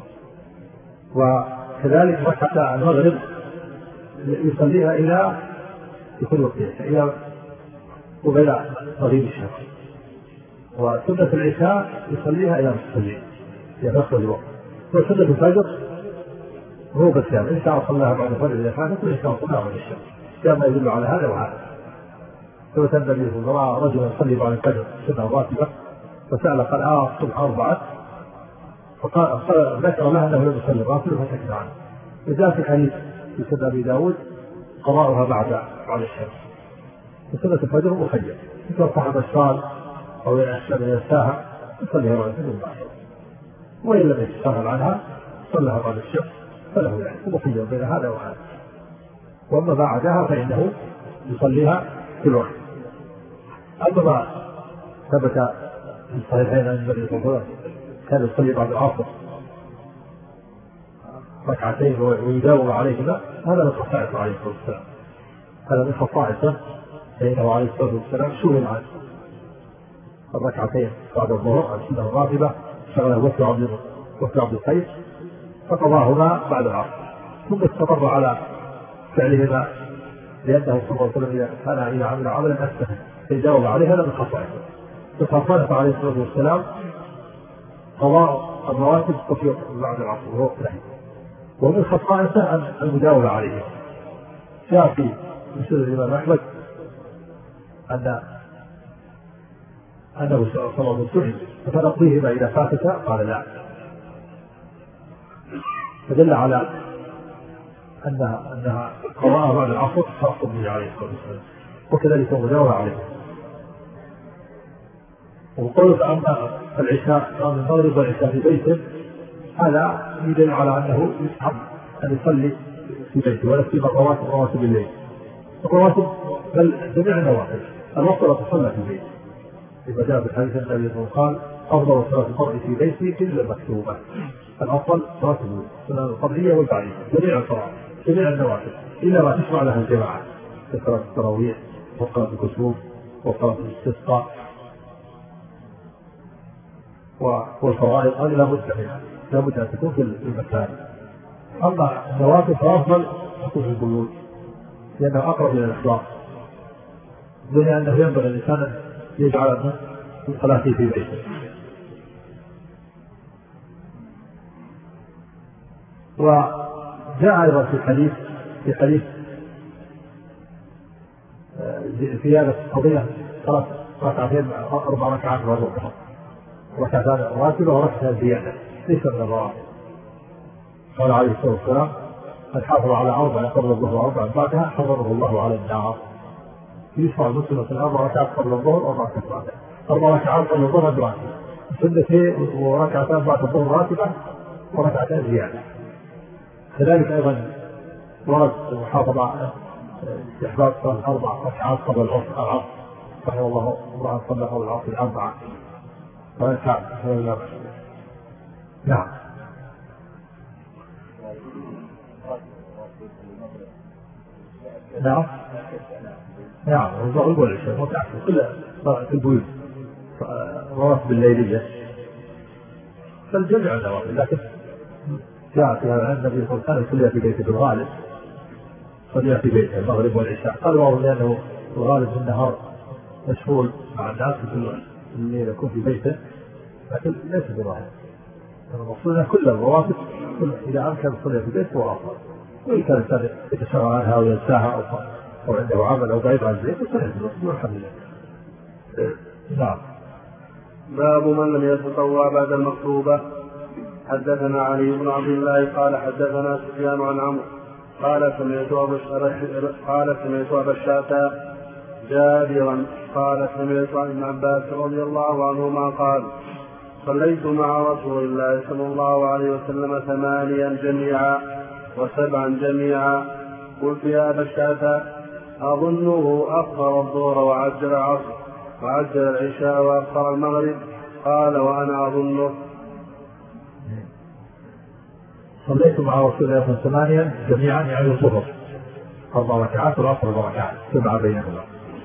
وكذلك ركعة المغرب يصليها إلى دخول وقتها إلى قبيل مغيب الشمس، وسنة العشاء يصليها إلى نصف الليل إلى نصف الوقت. وسنة الفجر هو بالسلام إن شاء الله صلاها بعد الفجر إذا فاتت، وإن شاء الله صلاها بعد الشمس، كما يدل على هذا وهذا. ثبت النبي صلى الله عليه وسلم رجلا يصلي بعد الفجر سنة راتبة فسأل قال آه الصبح أربعة، فقال ذكر له أنه لم يصلي راتبة فسكت عنه. وجاء في حديث في سنة أبي داود قضاؤها بعد بعد الشمس. وسنة الفجر مخير، إذا صاحب الشال أو ينساها يصليها بعد الفجر مباشرة، وإن لم يتساهل عنها صلىها بعد الشمس فله يعني مخير بين هذا وهذا. وأما ما عداها فإنه يصليها في الوقت. أما ما ثبت في الصحيحين عن النبي صلى الله عليه وسلم كان يصلي بعد العصر ركعتين ويداوم عليهما، هذا من خصائصه عليه الصلاة والسلام، هذا من خصائصه، فإنه عليه الصلاة والسلام شغل عن الركعتين بعد الظهر السنة الراتبة، شغله وفد عبد وفد عبد القيس فقضاهما بعد العصر، ثم استمر على فعلهما لأنه صلى الله عليه وسلم كان إذا عمل عملا أسفه فيجاوب عليه، هذا من خصائصه. فخصائصه عليه الصلاة والسلام قضاء الرواتب بعد العصر وهو الثاني، ومن خصائصه المجاوبة عليه. جاء في مسند الإمام أحمد أن أنه صلى الله عليه وسلم فتقضيهما إذا فاتتا قال لا، فدل على أنها أنها قضاء بعد العصر خاص به عليه الصلاة والسلام، وكذلك المجاوبة عليه. وقلت أما العشاء قام المغرب والعشاء في بيته، هذا يدل على أنه يستحب أن يصلي في بيته ولا في رواتب رواتب الليل، الرواتب بل جميع النوافل الوصلة تصلى في البيت. إذا جاء بالحديث النبي صلى الله عليه وسلم قال أفضل صلاة المرء في بيته إلا المكتوبة، الأفضل صلاة السنة القبلية والبعدية، جميع الصلاة جميع النوافل إلا ما تشرع لها الجماعة كصلاة التراويح وصلاة الكسوف وصلاة الاستسقاء والفرائض، هذه لا بد منها، لا بد أن تكون في المكان. أما النوافل فأفضل تكون في البيوت لأنه أقرب إلى الإخلاص، لأنه ينبغي الإنسان يجعل من صلاته في بيته. جاء أيضا في حديث في حديث في هذا القضية ثلاث ركعتين أربع ركعات بعد الظهر، ركعتان راتبة وركعتان زيادة ليس من الرواتب. قال عليه الصلاة والسلام: من حافظ على أربع قبل الظهر وأربع بعدها حفظه الله على النار. يشفع المسلم في الأربع ركعات قبل الظهر وأربع ركعات بعدها، أربع ركعات قبل الظهر راتبة، سنتين وركعتان بعد الظهر راتبة وركعتان زيادة. كذلك أيضا ورد المحافظة استحباب صلاة أربع ركعات قبل العصر، رحمه الله امرأة صلى قبل العصر أربعة ركعات. نعم. نعم نعم الظهر والعشاء متعفو كل في البيوت رواتب الليلية فالجميع الرواتب، لكن جاء في هذا النبي صلى الله عليه وسلم صلى في بيته بالغالب، صلى في بيته المغرب والعشاء. قال الله لأنه الغالب في النهار مشغول مع الناس في الليل يكون في بيته، لكن ليس بالغالب. المقصود أن كل الرواتب إذا أمكن صلى في بيته هو أفضل، وإن كان الإنسان يتشغل عنها وينساها أو عنده عمل أو بعيد عن البيت والحمد لله. نعم. باب من لم يتطوع بعد المكتوبة. حدثنا علي بن عبد الله قال حدثنا سفيان عن عمرو قال سمعت قال سمعت أبا الشعثاء جابرا قال سمعت عن ابن عباس رضي الله عنهما قال: صليت مع رسول الله صلى الله عليه وسلم ثمانيا جميعا وسبعا جميعا. قلت: يا أبا الشعثاء أظنه أخر الظهر وعجل العصر وعجل العشاء وأخر المغرب. قال: وأنا أظنه. صليت مع رسول الله ثمانيا جميعا يعني الظهر أربع ركعات والعصر أربع ركعات سبعة بينهما،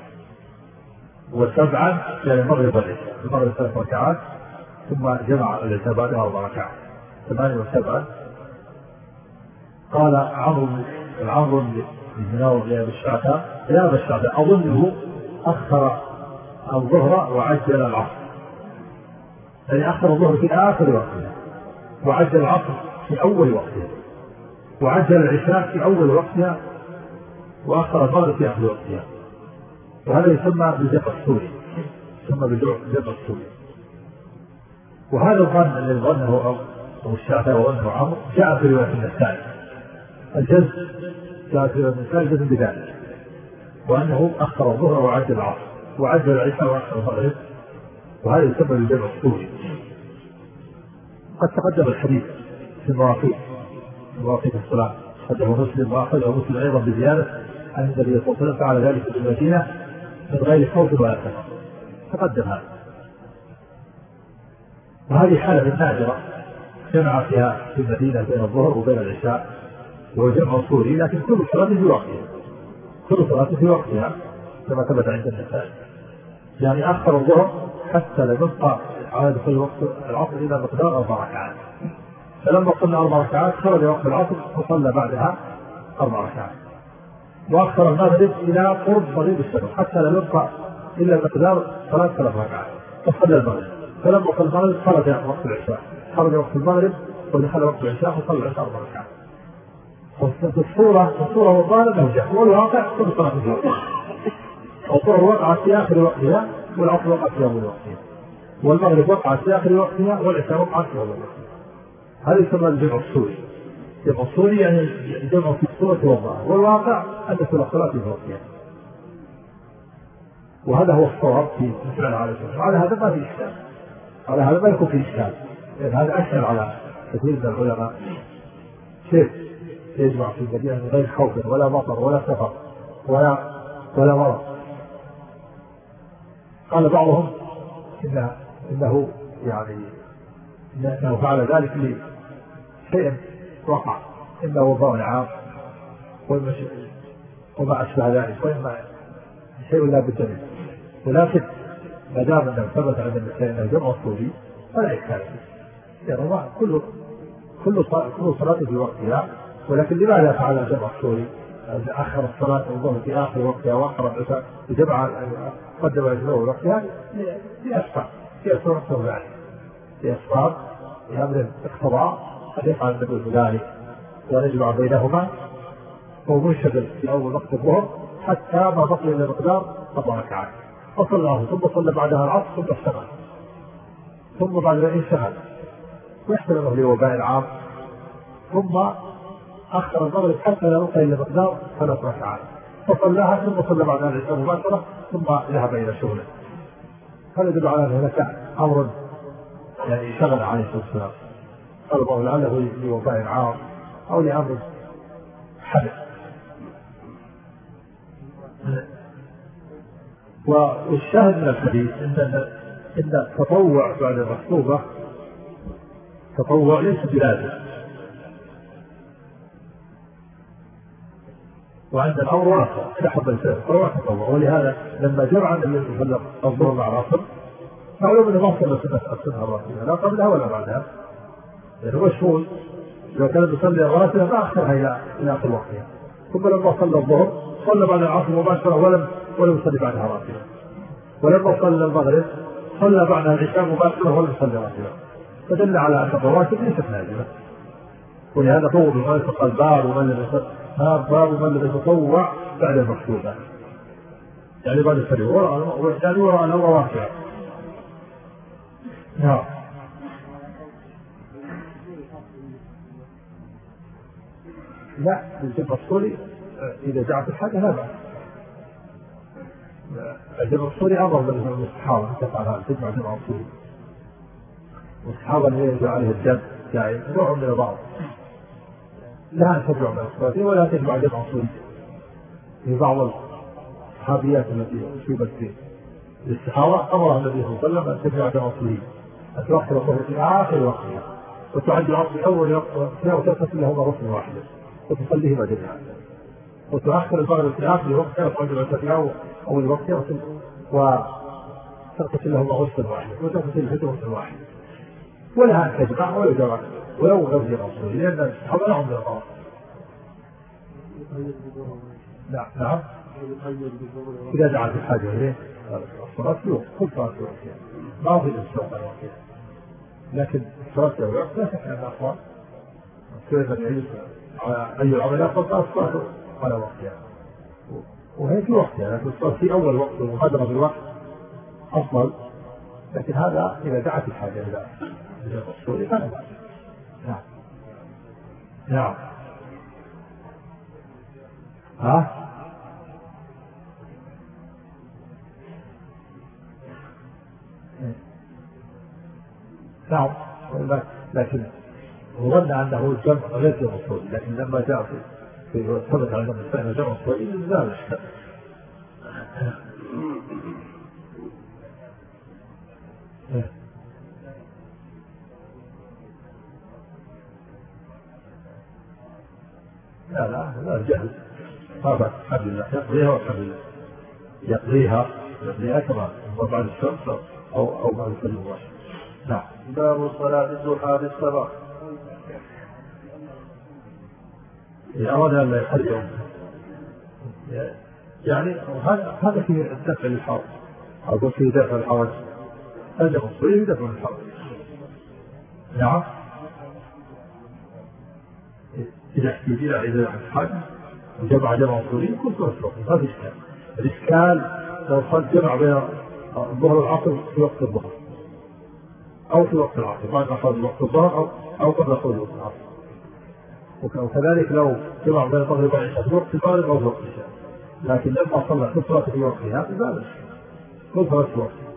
وسبعا يعني المغرب والعشاء، المغرب ثلاث ركعات ثم جمع العشاء بعدها أربع ركعات ثمانية وسبعا. قال عمرو العمرو بن أبي الشعثاء: يا أبا الشعثاء أظنه أخر الظهر وعجل العصر، يعني أخر الظهر في آخر وقتها وعجل العصر في أول وقتها وعجل العشاء في أول وقتها وأخر المغرب في آخر وقتها. وهذا يسمى بالجمع السوري، يسمى بالجمع السوري. وهذا الظن الذي ظنه أو الشافعي وظنه عمرو جاء في رواية النسائي، الجزم جاء في رواية النسائي جزم بذلك، وأنه أخر الظهر وعجل العصر وعجل العشاء وأخر المغرب، وهذا يسمى بالجمع السوري. قد تقدم الحديث في المواقيت مواقيت الصلاة، أخرجه مسلم وأخرجه مسلم أيضا بزيادة عن النبي صلى الله عليه وسلم فعل ذلك في المدينة من غير خوف ولا سفر، تقدم هذا. وهذه حالة نادرة جمع فيها في المدينة بين الظهر وبين العشاء، وهو جمع صوري، لكن كل صلاة في وقتها كل صلاة في وقتها كما ثبت عند النسائي. يعني أخر الظهر حتى لا يبقى على دخول وقت العصر إلى مقدار أربع ركعات، فلما صلى أربع ركعات خرج وقت العصر وصلى بعدها أربع ركعات، وأخر المغرب إلى قرب مغيب الشمس حتى لا يبقى إلا مقدار ثلاث ثلاث ركعات وصلى المغرب، فلما وصل المغرب خرج وقت العشاء خرج وقت المغرب ودخل وقت العشاء وصلى العشاء أربع ركعات. في الصورة الصورة والظاهر أنه جاء، والواقع كل صلاة في وقتها، الظهر وقعت في آخر وقتها والعصر وقعت في أول وقتها والمغرب وقعت في آخر وقتها والعشاء وقعت في أول وقتها. هذا يسمى الجمع الصوري. الجمع الصوري يعني الجمع في الصورة والظاهر، والواقع أن كل صلاة في وقتها، وهذا هو الصواب في فعل على الصلاة. على هذا ما في إشكال، على هذا ما يكون في إشكال، لأن هذا أشهر على كثير من العلماء. كيف يجمع في المدينة من غير خوف ولا مطر ولا سفر ولا ولا مرض؟ قال بعضهم إنه, إنه يعني إنه فعل ذلك لشيء وقع، إنه وضع عام وما أشبه ذلك، وإما شيء لا بد منه. ولكن ما دام أنه ثبت عند النساء أنه جمع صوري فلا إشكال، يعني كل كل كل صلاة في وقتها. ولكن لماذا فعل الجمع الصوري؟ أخر الصلاة الظهر في آخر وقتها وأخر العشاء وجمع قدم العشاء وقتها لأسباب لأسباب ذلك لأسباب لأمر اقتضاء قد يفعل النبي ذلك ونجمع بينهما ومنشغل في أول وقت الظهر حتى ما بقي إلى مقدار أربع ركعات، فصلاه ثم صلى بعدها العصر ثم اشتغل، ثم بعد ذلك انشغل واحتمله لوباء العام، ثم أخر المغرب حتى لا بقي إلى مقدار ثلاث ركعات فصلاها ثم صلى بعدها العشاء مباشرة ثم ذهب إلى شغله. هذا يدل على أن هناك أمر يعني شغل عليه الصلاة والسلام، قال لعله لوباء العام أو لأمر حدث. والشاهد من الحديث إن إن التطوع بعد المكتوبة تطوع ليس بلازم، وعند الأمر واسع سحب التطوع تطوع، ولهذا لما جمع النبي صلى الله عليه وسلم الظهر مع العصر معلوم أنه ما صلى سنة السنة الراتبة لا قبلها ولا بعدها، لأنه مشغول. لو كان يصلي الراتبة ما أخرها إلى إلى آخر وقتها، ثم لما صلى الظهر صلى بعد العصر مباشرة ولم ولم يصلي بعدها راتبة، ولما صلى المغرب صلى بعدها العشاء مباشرة ولم يصلي راتبة، فدل على أن الرواتب ليست لازمة. ولهذا طول من يتقى الباب ومن لم باب من لم يتطوع بعد المكتوبة، يعني بعد الفريضة يعني وراء الأمر واسع. نعم. لا الجمع الصوري إذا جاءت الحاجة لا بأس. الجمع الصوري أمر من الصحابة تفعل هذا تجمع جمع الصوري، والصحابة اللي يجب عليه الجمع يعني نوع من البعض لا تجمع من الصوري ولا تجمع جمع الصوري. في بعض الصحابيات التي أصيبت في الصحابة أمر النبي صلى الله عليه وسلم أن تجمع جمع الصوري، أن تؤخر الظهر في آخر وقتها وتعد العصر في أول وقتها وتغتسل لهما غسل واحد وتصليهما جميعا، وتؤخر المغرب في آخر وقتها وتعد العشاء في أول وقتها وتغتسل لهما غسل واحد وتغتسل الفجر غسل واحد، ولها أن تجمع ولا جمع ولو غير جمع الصوري لأن الصحابة لهم من الغرض. نعم نعم إذا دعت الحاجة إليه الصلاة في وقت كل صلاة في وقتها ما في الإسلام على وقتها، لكن الصلاة في وقت لا تكن أن أخوان كيف نعيش على أي العمل أفضل الصلاة على وقتها وهي في وقتها، لكن الصلاة في أول وقت ومبادرة بالوقت أفضل، لكن هذا إذا دعت الحاجة إلى الصلاة فلا بأس. نعم نعم ها نعم، لكن ظن أنه الجمع غير جمع الصوري، لكن لما جاء في في ثبت على أنه جمع الصوري لا يشكل. لا لا لا الجهل هذا الحمد لله يقضيها والحمد لله يقضيها يقضيها كما بعد الشمس أو أو بعد الفجر المباشر. نعم. باب صلاة الضحى بالصباح. أراد أن لا يخرج يعني هذا هذا في الدفع للحرج أو في دفع الحرج، هذا مصري دفع الحرج. نعم. إذا احتاج إلى حاجة وجمع جمع مصري يكون توسط ما في إشكال. الإشكال لو صار جمع بين الظهر والعصر في وقت الظهر أو في وقت العصر بعد ما صار وقت الظهر أو أو قبل دخول وقت العصر، وكذلك لو جمع بين المغرب والعشاء في وقت المغرب أو في وقت العشاء، لكن لما صلى كل صلاة في وقتها فذلك كل صلاة في وقتها.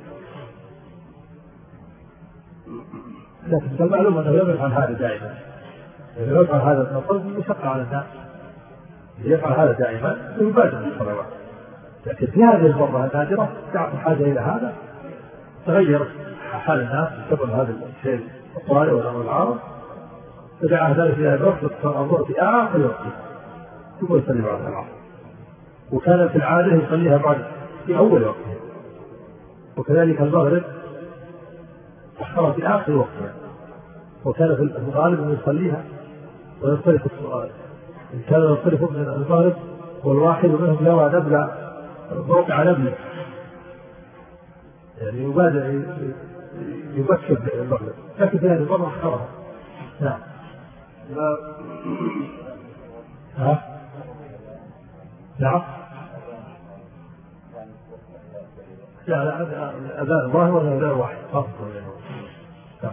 لكن المعلوم أنه لا يفعل هذا دائما، إذا يفعل هذا النصر يشق على الناس، يفعل هذا دائما يبادر بالصلوات، لكن في هذه المرة النادرة تعرف حاجة إلى هذا تغير حال الناس بسبب هذا الشيء الطارئ والأمر العارض، فدعا ذلك إلى الوقت الظهر في آخر وقته ثم يصلي بعد العصر، وكان في العادة يصليها بعد في أول وقته، وكذلك المغرب أخرها في آخر وقتها، وكان في الغالب أن يصليها وينصرف السؤال إن كان ينصرف من المغرب والواحد منهم يرى نبلة موقع نبلة يعني يبادر يبكر المغرب، لكن في هذه المرة أخرها. نعم. ها؟ نعم. لا لا الأذان ظاهر ولا أذان واحد؟ نعم.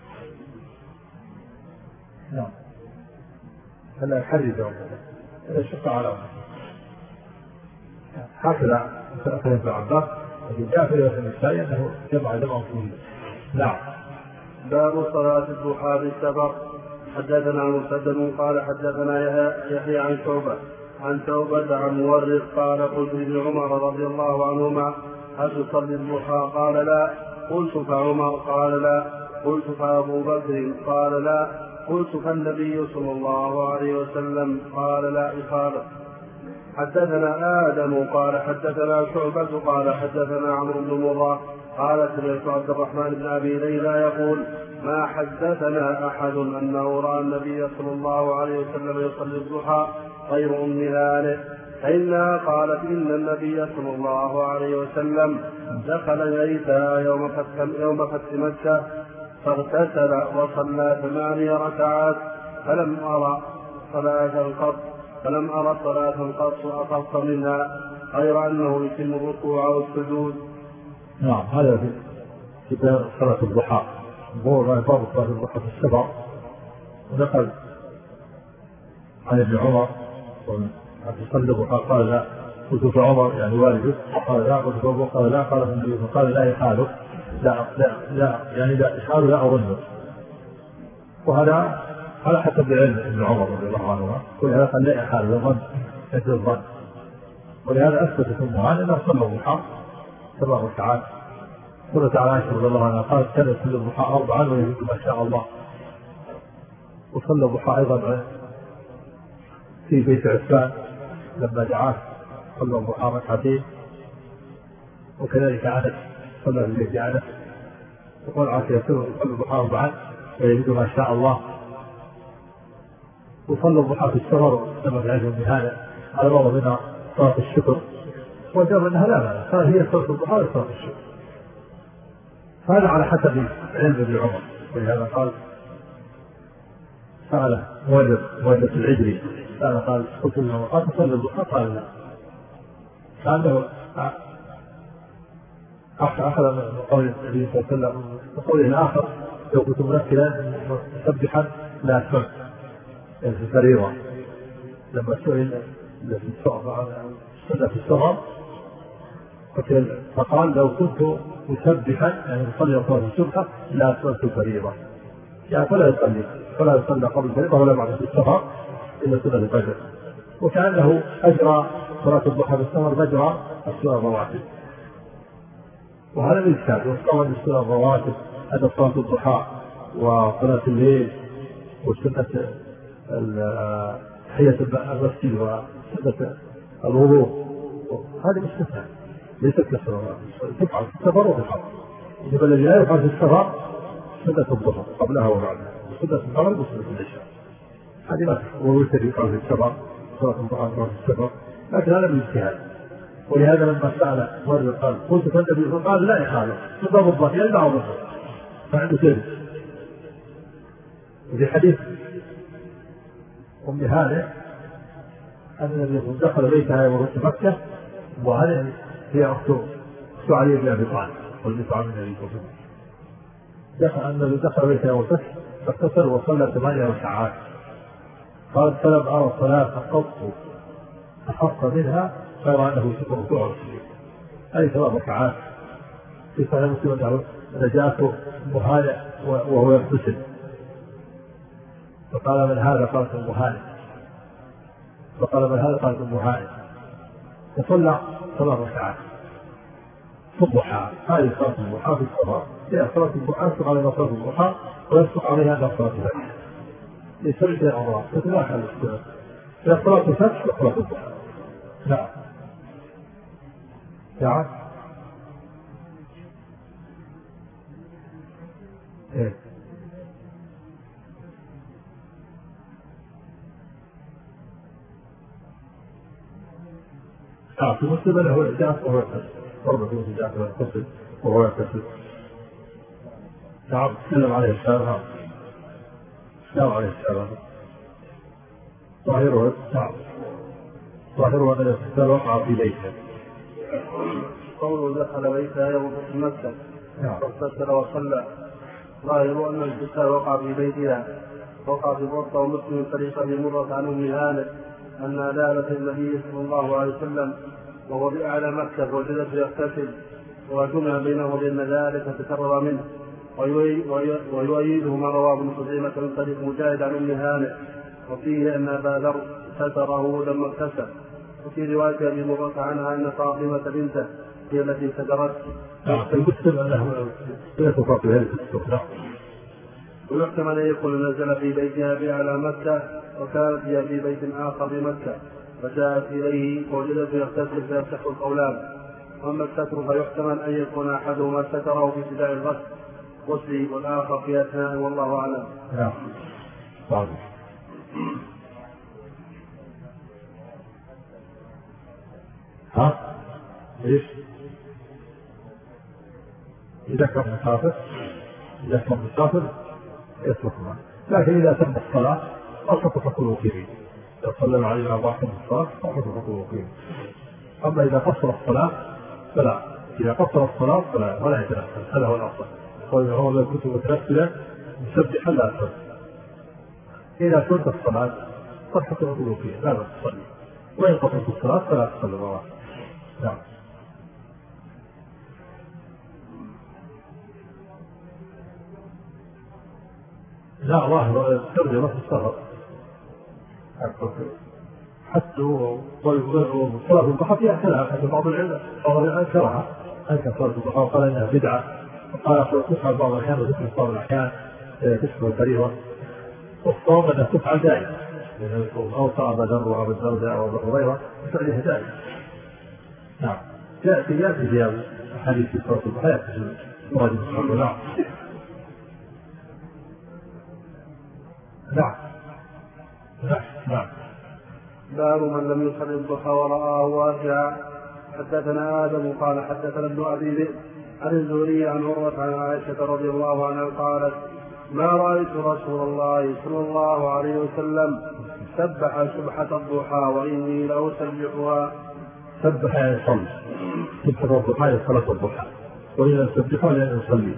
نعم. هلا يحرز هذا شق على هكذا فهم ابن عباس الذي جاء في رواية النسائي أنه جمع جمع فيه. نعم. باب صلاة الضحى بالسفر. حدثنا مسدد قال حدثنا يحيى عن شعبة عن توبة عن مورث قال قلت لابن عمر رضي الله عنهما هل تصلي الضحى؟ قال لا. قلت فعمر؟ قال لا. قلت فأبو بكر؟ قال لا. قلت فالنبي صلى الله عليه وسلم؟ قال لا إخالة. حدثنا آدم قال حدثنا شعبة قال حدثنا عمرو بن مرة قال سمعت عبد الرحمن بن أبي ليلى يقول ما حدثنا أحد أنه رأى النبي صلى الله عليه وسلم يصلي الضحى غير أم هانئ، فإنها قالت إن النبي صلى الله عليه وسلم دخل بيتها يوم فتح يوم فتح مكة فاغتسل وصلى ثماني ركعات فلم أرى صلاة قط فلم أرى صلاة قط أخف منها غير أنه يتم الركوع والسجود. نعم. هذا في باب صلاة الضحى. باب صلاة الضحى في السفر. ونقل عن ابن عمر تصلي الضحى قال لا. قلت في عمر يعني والده قال لا. قلت في أبو قال لا. قال النبي قال لا يحاله لا لا لا يعني لا إشعار لا أظنه. وهذا على حسب علم ابن عمر رضي الله عنه. ولهذا قال لا يحاله الظن مثل الظن. ولهذا أثبتت أمه عن أنه صلى الضحى سبع ركعات. قلت على عائشة رضي الله عنها قالت كان يصلي الضحى أربعا ويزيد ما شاء الله. وصلى الضحى أيضا في بيت عثمان لما دعاه صلى الضحى ركعتين. وكذلك أنس صلى في بيت أنس. وقال عائشة يصلي الضحى أربعا ويزيد ما شاء الله. وصلى الضحى في السفر كما في علم هذا على بعض منها صلاة الشكر وجاب أنها لا لا قال هي صلاة الضحى وصلاة الشكر. هذا على حسب علم ابن عمر. ولهذا قال سأل مؤلف مؤلف العجلي سأل قال قلت له قال تصلي الضحى؟ قال لا. كأنه أخذ من قول النبي صلى الله عليه وسلم وقوله الآخر لو كنت منكلا مسبحا لا أسمعت في الفريضة لما سئل في السفر فقال لو كنت مسبحا يعني يصلي صلاة الصبح لا أسمعت الفريضة يعني فلا يصلي فلا يصلي قبل الفريضة ولا بعد في السفر إلا سنة الفجر. وكأنه أجرى صلاة الضحى بالسفر مجرى السنة الرواتب. وهذا من الكتاب وطبعا السنة الرواتب أن صلاة الضحى وصلاة الليل وسنة تحية المسجد وسنة الوضوء هذه مستثنى ليست كالصلاة تفعل في السفر وفي الحضر. إنما الذي لا يفعل في السفر سنة الظهر قبلها وبعدها وسنة المغرب وسنة العشاء هذه ما ووتر يفعل في السفر صلاة الضحى في السفر لكن هذا من اجتهاد. ولهذا لما سأل مرة قال قلت فالنبي قال لا يخالف باب الظهر يلمع الظهر فعنده كذب. وفي حديث أم هانئ أن النبي دخل بيتها يوم فتح مكة وهذه هي أخت علي بن أبي طالب والنساء من النبي صلى الله عليه وسلم. دخل النبي دخل بيتها يوم الفتح فاغتسل وصلى ثمانية ركعات. قال فلم أرى صلاة قط أخف منها غير أنه شكر ركوع والسجود. هذه ثلاث ركعات في صحيح مسلم أنه جاءته أم هانئ وهو يغتسل فقال من هذا؟ قالت أم هانئ. فقال من هذا؟ قالت أم هانئ. وصلى ثلاث ركعات في الضحى. هذه صلاة الضحى في السفر. هي صلاة الضحى يصدق عليها صلاة الضحى ويصدق عليها أنها صلاة الفجر. لسبب الأمراض تتلاحى الاختلاف هي صلاة الفجر وصلاة الضحى. نعم. نعم. إيه. آه في مسلم له إعجاز وهو يغتسل. ضرب في إعجاز وهو يغتسل وهو يغتسل. نعم. تكلم عليه السلام. السلام عليه السلام. ظاهره نعم ظاهره أن الاغتسال وقع في بيته. قوله دخل بيته يوم فتح مكة واغتسل وصلى، ظاهر أن الاغتسال وقع في بيتها. وقع في موطأ مسلم طريق أبي مرة عن أم هانئ أنها دالت النبي صلى الله عليه وسلم وهو بأعلى مكة فوجدته يغتسل، وجمع بينه وبين ذلك فتكرر منه. ويؤيده ما رواه ابن خزيمة من طريق مجاهد عن أم هانئ وفيه أن أبا ذر ستره لما اغتسل. وفي رواية أبي مرة عنها أن فاطمة بنته هي التي سترته. المسلم أنه يتفق في هذه السورة. ويحتمل أن يكون نزل في بيتها بأعلى مكة وكانت هي في بيت آخر بمكة فجاءت إليه ووجدته يغتسل فيفتح القولان. وأما الستر فيحتمل أن يكون أحدهما ستره في ابتداء الغسل والآخر في أثناء، والله أعلم. نعم. طيب. ها؟ إيش؟ إذا كان مسافر إذا كان مسافر يتركها، لكن إذا تم الصلاة أصبح تقول وقيمين. إذا صلى عليه أربعة من الصلاة أصبح تقول وقيمين. أما إذا قصر الصلاة فلا، إذا قصر الصلاة فلا ولا يتنفل، هذا هو الأفضل. قال هو لو كنت متنفلا مسبحا لا أفضل. إذا كنت الصلاة أصبح تقول وقيمين لا تصلي، وإن قصرت الصلاة فلا تصلي مرة. نعم. لا ظاهر الترجمة في السفر حتى وصلاة الضحى فيها كلام عند بعض العلم، بعض العلم أنكرها أنكر صلاة الضحى وقال إنها بدعة، وقال تفعل بعض الأحيان وتفعل بعض الأحيان تشبه الفريضة، والصواب أنها تفعل دائما أو صعب ذر أو الدرداء أو الهريرة تفعلها دائما. نعم. يأتي يأتي في حديث صلاة الضحى يأتي مراد الصلاة. نعم. نعم. نعم. نعم. باب من لم يصل الضحى ورآه واقعا. حدثنا آدم قال حدثنا ابن أبي ذئب عن الزهري عن عروة عن عائشة رضي الله عنها قالت ما رأيت رسول الله صلى الله عليه وسلم سبح سبحة الضحى وإني لأسبحها. سبح يصلي سبحة الضحى صلاة الضحى، وإذا سبحها لأن يصلي.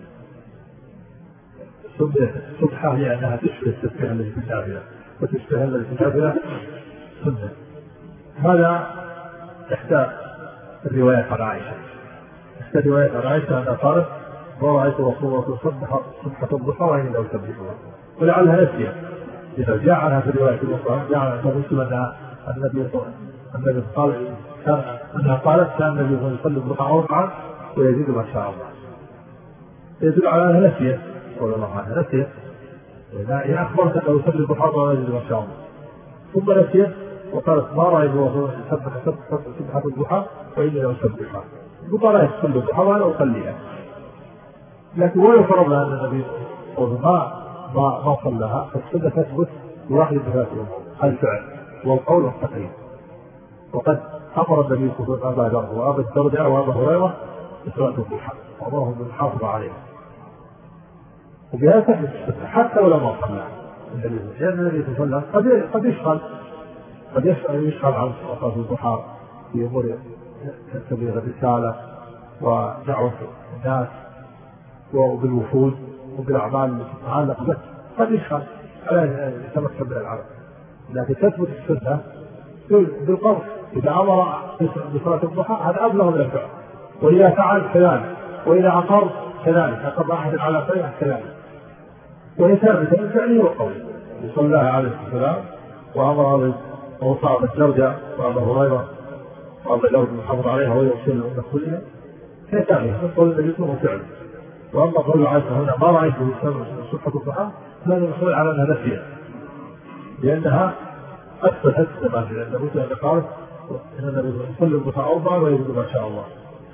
سبحة لأنها تشبه التسبيح الذي في النافلة، وتشبه الذي في النافلة سنة. هذا إحدى الروايات عن عائشة. إحدى الروايات عن عائشة أنها قالت ما رأيت رسول الله سبح سبحة الضحى وإني لأسبحها، ولعلها نسيت. إذا جاء عنها في الرواية الأخرى جاء عنها مسلم أنها النبي النبي قال كان أنها قالت كان النبي يصلي الضحى أربعا ويزيد ما شاء الله. يدل على أنها نسيت رضي الله عنها، نسيت. هي أخبرت أنه يصلي الضحى ويزيد ما شاء الله، ثم نسيت وقالت ما رأيت رسول الله سبح سبحة الضحى وإني لأسبحها. قال لا يصلي الضحى وأنا أصليها، لكن ويفرض لها أن النبي ما ما ما صلىها، فالسنة تثبت بواحد بثلاث أمور: الفعل والقول والتقرير. وقد أمر النبي صلى الله عليه وسلم أبا ذر وأبا الدرداء وأبا هريرة بصلاة الضحى وأمرهم بالمحافظة عليها، وبهذا تثبت السنة حتى ولو ما صلى النبي، لأن النبي صلى الله عليه وسلم قد يشغل قد يشغل عن صلاة الضحى في أمور تبليغ الرسالة ودعوة الناس وبالوفود وبالأعمال التي تتعلق به، قد يشغل على يتمكن من العمل. لكن تثبت السنة بالقول، إذا أمر بصلاة الضحى هذا أبلغ من الفعل، وإذا فعل كذلك، وإذا أقر كذلك، أقر أحد على فعله كذلك، وهي ثابتة من فعله وقوله. صلى الله عليه وسلم وأمر وصعب الدرجة وأبا هريرة وأبا ذر المحافظ عليها ويرسل الأمة كلها، هي ثابتة من قول النبي صلى الله عليه وسلم. وأما قول عائشة هنا ما رأيته سبحة الضحى فهذا يقول على أنها نسيت، لأنها أثبتت ما في النبي صلى الله عليه وسلم إن النبي يصلي الضحى أربعا ويزيد ما شاء الله.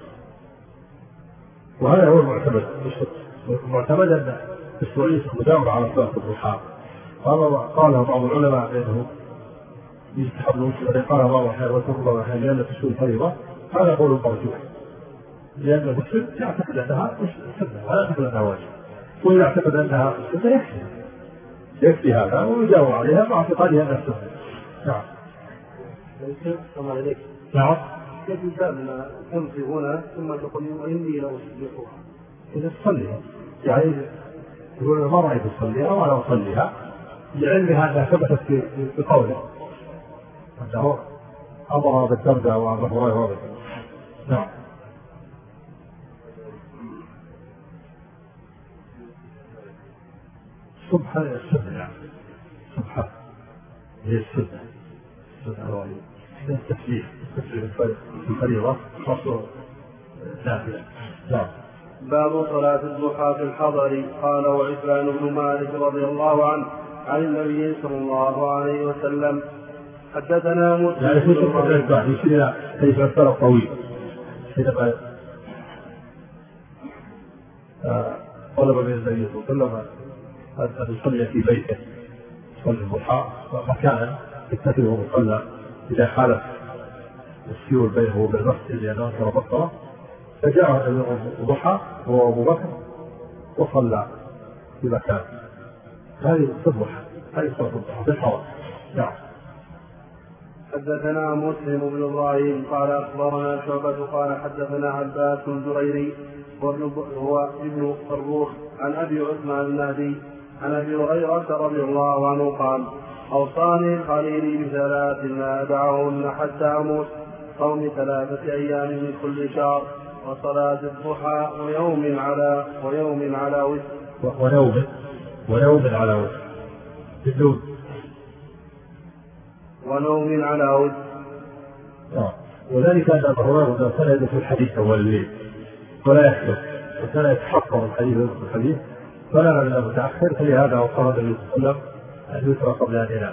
وهذا هو المعتمد. المعتمد أن السعودية مداومة على صلاة الضحى. قالها بعض العلماء بأنه يستحب المسلم، قالها بعض الأحيان وترك بعض الأحيان لأن تشوي فريضة، هذا قول مرجوح، لأن المسلم يعتقد أنها سنة ولا يعتقد أنها واجب، ويعتقد أنها سنة يكفي يكفي هذا ويجاوب عليها مع اعتقادها أنها سنة. نعم. السلام عليك. نعم. كيف يسألنا تمضي هنا ثم تقول إني لو أصليها؟ إذا تصليها يعني يقول ما رأيت تصليها ولا أصليها لعلمها أنها ثبتت بقوله أنه أمر بالدرداء وأبو هريرة. نعم. سبحان السنة سبحان هي السنة السنة هي التسبيح التسبيح الفريضة خاصة نافلة. نعم. باب صلاة الضحى في الحضر. قال وعثمان بن مالك رضي الله عنه عن النبي صلى الله عليه وسلم حدثنا مسلم يعني في سبحة الإصباح يشير كيف الفرق طويل حينما طلب من النبي صلى الله عليه وسلم أن يصلي في بيته يصلي الضحى مكانا يتخذه مصلى إذا حالت السيول بينه وبين المسجد لأنه أنكر بصره فجاء الضحى هو أبو بكر وصلى في مكان. هذه الضحى هذه صلاة الضحى في الحرم. نعم. حدثنا مسلم بن ابراهيم قال اخبرنا شعبة قال حدثنا عباس الزريري هو ابن فروخ عن ابي عثمان النهدي عن ابي هريرة رضي الله عنه قال اوصاني خليلي بثلاث ما ادعهن حتى اموت صوم ثلاثة ايام من كل شهر وصلاة الضحى ويوم على ويوم على وتر ونوم ونوم على وتر بالنوم ونوم على وتر. آه. وذلك أن أبو هريرة كان يدرس الحديث أول الليل ولا يكتب وكان يتحقق الحديث ويدرس الحديث فلا من المتأخر فلهذا أوصى النبي صلى الله عليه وسلم أن يترى قبل أن ينام.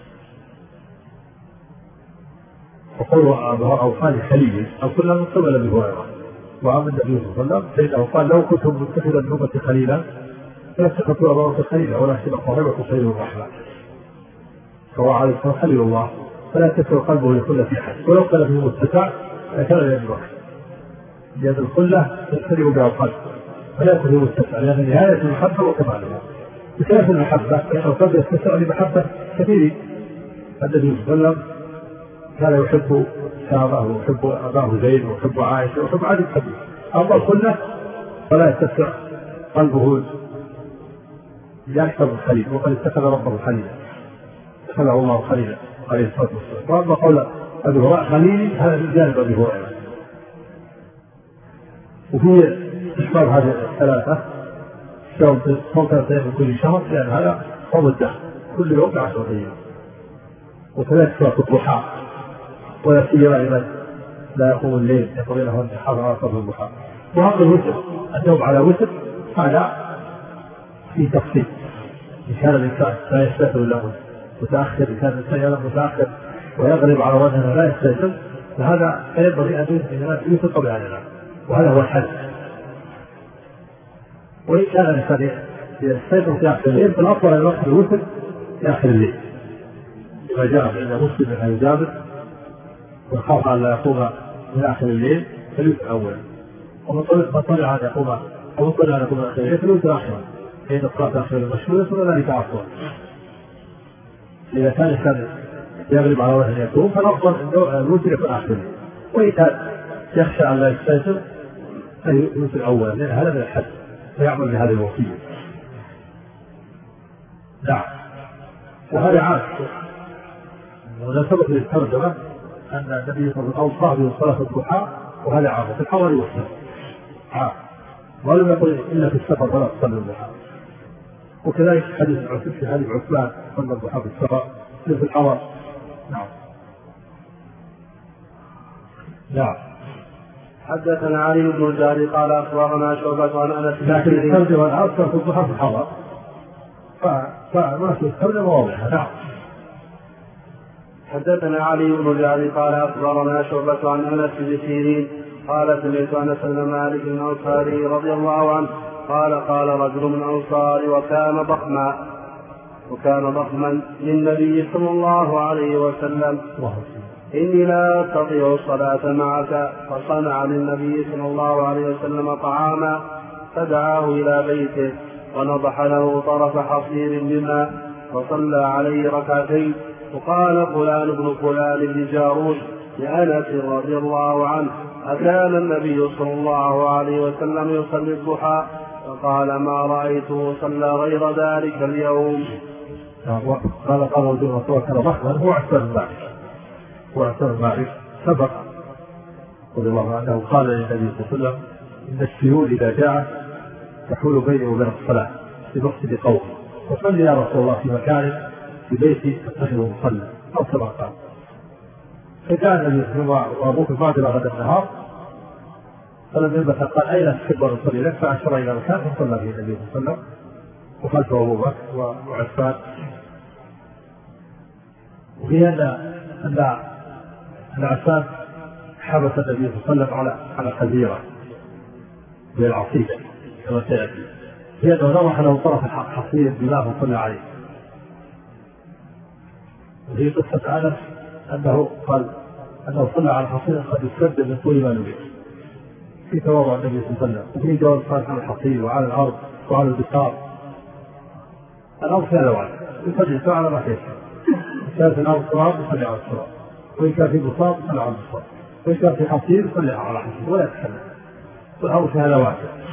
وقول أوصاني خليل أو كل من قبل أبي هريرة وعن النبي صلى الله عليه وسلم فإنه قال لو كنت متخذا النوبة خليلا فاتخذت أبا بكر خليلا ولكن صاحبة خليل الرحمن فهو عليه الصلاة خليل الله فلا تكثر قلبه لكل في حد ولو قال فيه متسع لكان لأبي بكر لأن الخلة تختلف بها القلب فلا يكون فيه متسع لأن نهاية المحبة وكمالها بخلاف المحبة لأن القلب يتسع لمحبة كثير. النبي صلى الله عليه وسلم كان يحب سامة ويحب أباه زيد ويحب عائشة ويحب عدد كبير. أما الخلة فلا يتسع قلبه يحفظ الخليل وقد اتخذ ربه خليلا اتخذه الله خليلا عليه الصلاة والسلام. وأما قول أبي هريرة خليلي هذا من جانب أبي هريرة. وفي إحباب هذه الثلاثة صوم ثلاثة من كل شهر لأن هذا صوم الدهر كل يوم عشرة أيام. وكذلك صلاة الضحى ولا سيما لمن لا يقوم الليل يقضي له النحار على صلاة الضحى. وهذا الوتر النوم على وتر هذا في تفصيل إن كان الإنسان لا يستيقظ إلا متأخر إن كان الإنسان ينام متأخر ويغلب على ظنه لا يستيقظ فهذا ينبغي أن يوتر قبل أن ينام وهذا هو الحل. وإن كان الإنسان يستيقظ في آخر الليل فالأفضل أن يوقف الوتر في آخر الليل كما جاء عند مسلم عن جابر وخاف أن لا يقوم من آخر الليل فليوتر أولا ومن طلع أن يقوم ومن طلع أن يقوم من آخر الليل فليوتر آخرا فإن الصلاة آخر المشهورة وذلك عفوا. إذا كان الإنسان يغلب على وجه يقوم فالأفضل أن الوتر يكون آخر الليل وإن كان يخشى أن لا يستيقظ فليوتر أولا لأن هذا من الحد فيعمل بهذه الوصية. نعم. وهذا عام ونسبة للترجمة أن النبي صلى الله عليه وسلم أوصى بصلاة الضحى وهذا عام في الحضر والسفر عام ولم يقل إلا في السفر فلا تصلي الضحى. وكذلك حديث عثمان في حديث عثمان صلى الضحى في السفر في الحضر. نعم. نعم. حدثنا علي بن الجاري قال أخبرنا شعبة عن أنس لكن الترجمة العام في الضحى في الحضر فما في الترجمة واضحة. نعم. حدثنا علي بن الجاري قال أخبرنا شعبة عن أنس بن سيرين قال سمعت أنس بن مالك الأنصاري رضي الله عنه قال قال رجل من الأنصار وكان ضخما وكان ضخما للنبي صلى الله عليه وسلم إني لا أستطيع الصلاة معك فصنع للنبي صلى الله عليه وسلم طعاما فدعاه إلى بيته ونضح له طرف حصير بماء وصلى عليه ركعتين وقال فلان بن فلان لجارود لأنس رضي الله عنه أكان النبي صلى الله عليه وسلم يصلي الضحى؟ فقال ما رأيته صلى غير ذلك اليوم. قال قال رجل الله كان ضخما هو عثمان بن مالك هو عثمان بن مالك سبق رضي الله عنه قال للنبي صلى الله عليه وسلم إن السيول إذا جاءت تحول بيني وبين الصلاة في مقصد قوم وصلي يا رسول الله في مكان في بيتي اتخذه مصلى أو كما قال. فجاء النبي صلى الله عليه وسلم وأبوه في بعد غدا النهار فلم يلبث قال أين تحب أن أصلي لك؟ فأشار إلى مكان فصلى فيه النبي صلى الله عليه وسلم وخلفه أبو بكر وعثمان. وهي أن أن أن عثمان حبس النبي صلى الله عليه وسلم على على خزيرة بالعصيبة كما سيأتي، هي أنه نضح له طرف حصير بماء فصلى عليه. وهي قصة أنس أنه قال أنه صلى على حصير قد يسد من طول ما نبيه في تواضع النبي صلى الله عليه وسلم، وفي جواز صلاة على الحصير وعلى الأرض وعلى البساط. الأرض فيها نوعان يصلي على ما فيه، كانت الأرض تراب يصلي على التراب، وإن كان في بساط يصلي على البساط، وإن كان في حصير يصلي على حصير ولا يتكلم. والأرض فيها نوعان.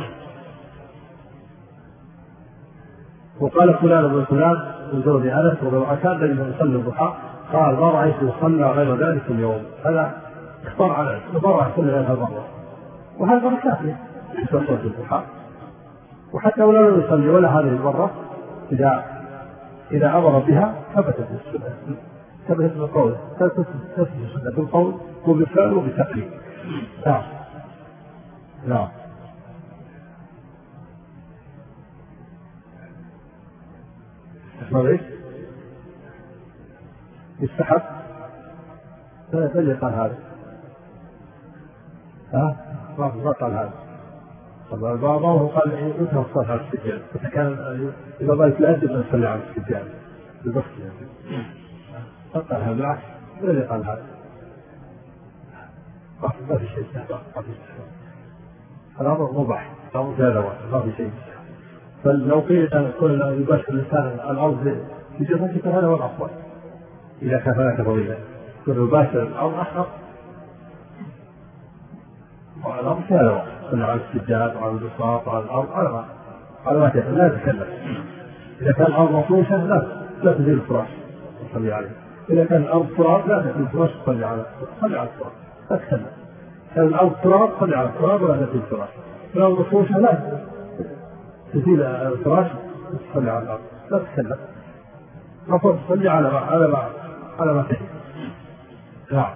وقال فلان بن فلان من زوج أنس وقال كان الذي يصلي الضحى قال ما رأيته صلى غير ذلك اليوم. هذا اختار على مرة يصلي غير هذا مرة، وهذا مرة كافية في صلاة الضحى. وحتى ولو لم يصلي ولا هذه المرة إذا إذا أمر بها ثبتت السنة، ثبتت من قوله، ثبتت السنة بالقول وبالفعل وبالتقليد. نعم نعم. اسمع يستحب فالذي قال هذا ها ما قال هذا. طبعا بعضهم قال ينتهى الصلاة على السجاد، فكان إذا ضايق الأدب أن يصلي على السجاد بالبخت يعني. فقال هذا بالعكس الذي قال هذا ما في شيء استحباب، ما في استحباب، الأمر مباح الأمر زاد ما في شيء. فلو قيل أن كل يباشر الإنسان الأرض في جسده فهذا هو الأفضل إذا كان هناك فضيلة، كل يباشر الأرض أحرق والأرض فيها وقت صلى على السجاد وعلى البساط وعلى الأرض على ما على ما تفعل لا تتكلم. إذا كان الأرض مفروشة لا لا تزيل الفراش تصلي عليه، إذا كان الأرض تراب لا تزيل الفراش تصلي على تصلي على التراب لا تتكلم. كان الأرض تراب تصلي على التراب ولا تزيل الفراش. الأرض مفروشة لا تزيل الفراش تصلي على الأرض لا تتكلم. المفروض تصلي على ما على ما على ما تجي. نعم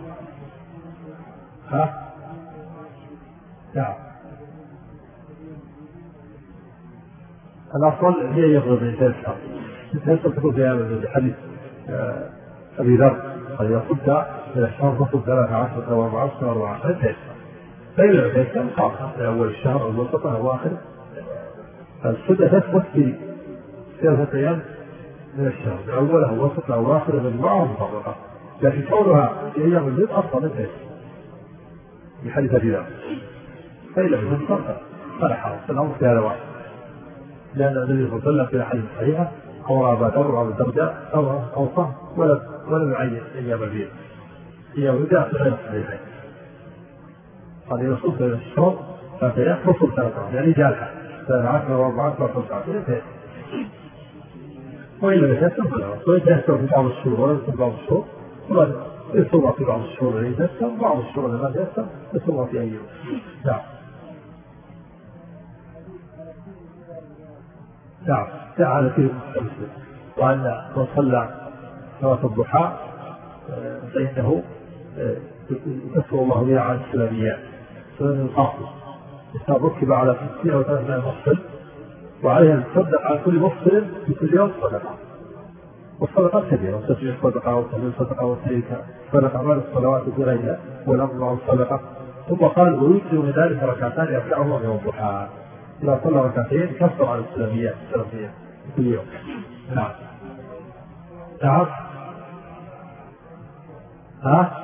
ها نعم. الأصل هي يفرض الإنسان الإنسان تقول في هذا الحديث أبي ذر قال إذا صدت إلى الشهر فصد ثلاثة عشرة وأربعة عشرة وأربعة عشرة فإن الإنسان خاصة في أول الشهر أو وسطه أو آخره. فالسدة تثبت في ثلاثة أيام من الشهر أوله وسطه أو آخره مجموعة مفرقة، لكن كونها في أيام البيض أصلا ليس في حديث أبي ذر. فإن لم يكن فلا حرج الأمر في هذا واحد، لأن النبي صلى الله عليه وسلم في الحديث الصحيحة أمر أبا ذر وأبا الدرداء أو صهر ولم ولم يعين أيام البيض، أيام البيض في غير الصحيحين. قال إذا صرت إلى الشهر فأتيت فصل ثلاثة يعني جالحة ثلاثة عشر وأربعة عشر وخمسة عشر. وإلا يتسم فلا ويتسم في بعض الشهور ولا في بعض الشهور ولا يصور في بعض الشهور اللي يتسم بعض الشهور اللي ما يتسم يصور في أيام. نعم نعم. تعالى فيه مسلم وأن من صلى صلاة الضحى فإنه يكفر الله بها عن السلاميات سلام القاصر إذا ركب على ستين أو ثلاثين مفصل وعليها أن تصدق على كل مفصل في كل يوم صدقة، والصدقة كبيرة وتسجيل الصدقة وتسجيل الصدقة وتلك صدقة أعمال الصلوات وغيرها والأمر مع الصدقة. ثم قال ويكثر من ذلك ركعتان يركعهما يوم الضحى، إذا صلى ركعتين كفر على السلاميات السلامية في كل يوم. نعم نعم ها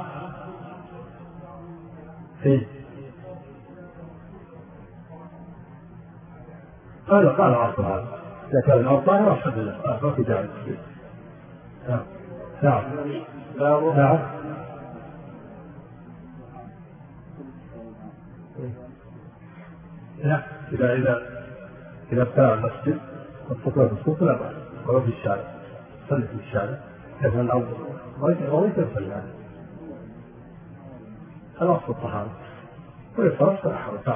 فين قال قال عصر هذا إذا كان الأرض ظاهرة الحمد لله ما في داعي. نعم. باب نعم. نعم. إذا إذا إذا ابتلع المسجد والصلاة في السوق لا بأس، ولو في الشارع صلي في الشارع يفعل الأول وليس يصلي عليه، الأصل الطهارة ويصرف فلا حرج.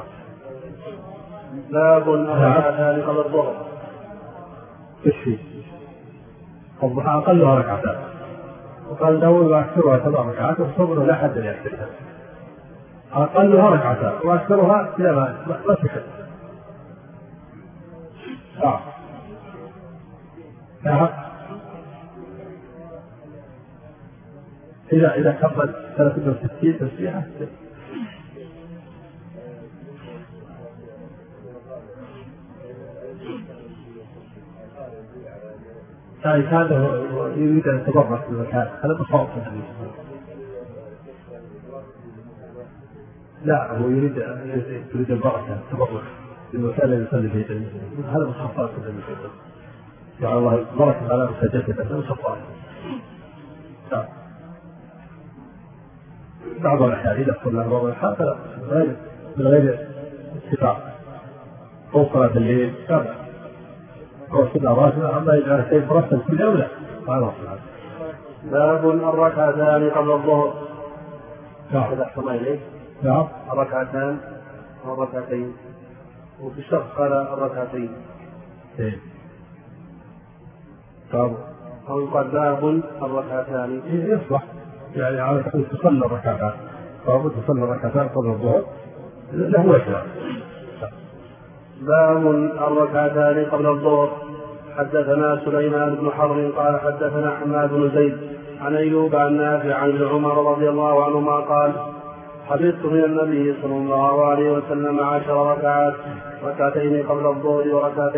باب الركعتان قبل الظهر. تشفي الضحى أقلها ركعتان، وقال داود وأكثرها سبع ركعات والصبر لا حد لأكثرها، أقلها ركعتان وأكثرها لا ما ما تحد. نعم. نعم. إذا إذا كمل ثلاثة وستين تسبيحة يعني كان يريد أن يتبرك بالمكان، هذا مصاب في الحديث. لا هو يريد يريد البركة التبرك بالمكان الذي يصلي فيه النبي، هذا مصاب في النبي. جعل الله بركة على مسجده، هذا مصاب. بعض الأحيان إذا قلنا بعض الأحيان فلا غير من غير اتفاق أو صلاة الليل كذا أو سنة راتبة، أما إذا شيء مرتب في الأولى فهذا صلاة. باب الركعتان قبل الظهر. نعم. إذا احتمى إليه. نعم. الركعتان والركعتين، وفي الشرح قال الركعتين. إيه. طب. أو يقال باب الركعتان. يصلح يعني على تقول تصلى الركعتان، فأقول تصلى الركعتان قبل الظهر له وجه. باب الركعتان قبل الظهر. حدثنا سليمان بن حرب قال حدثنا حماد بن زيد عن أيوب عن نافع عن ابن عمر رضي الله عنهما قال حفظت من النبي صلى الله عليه وسلم عشر ركعات، ركعتين قبل الظهر وركعتين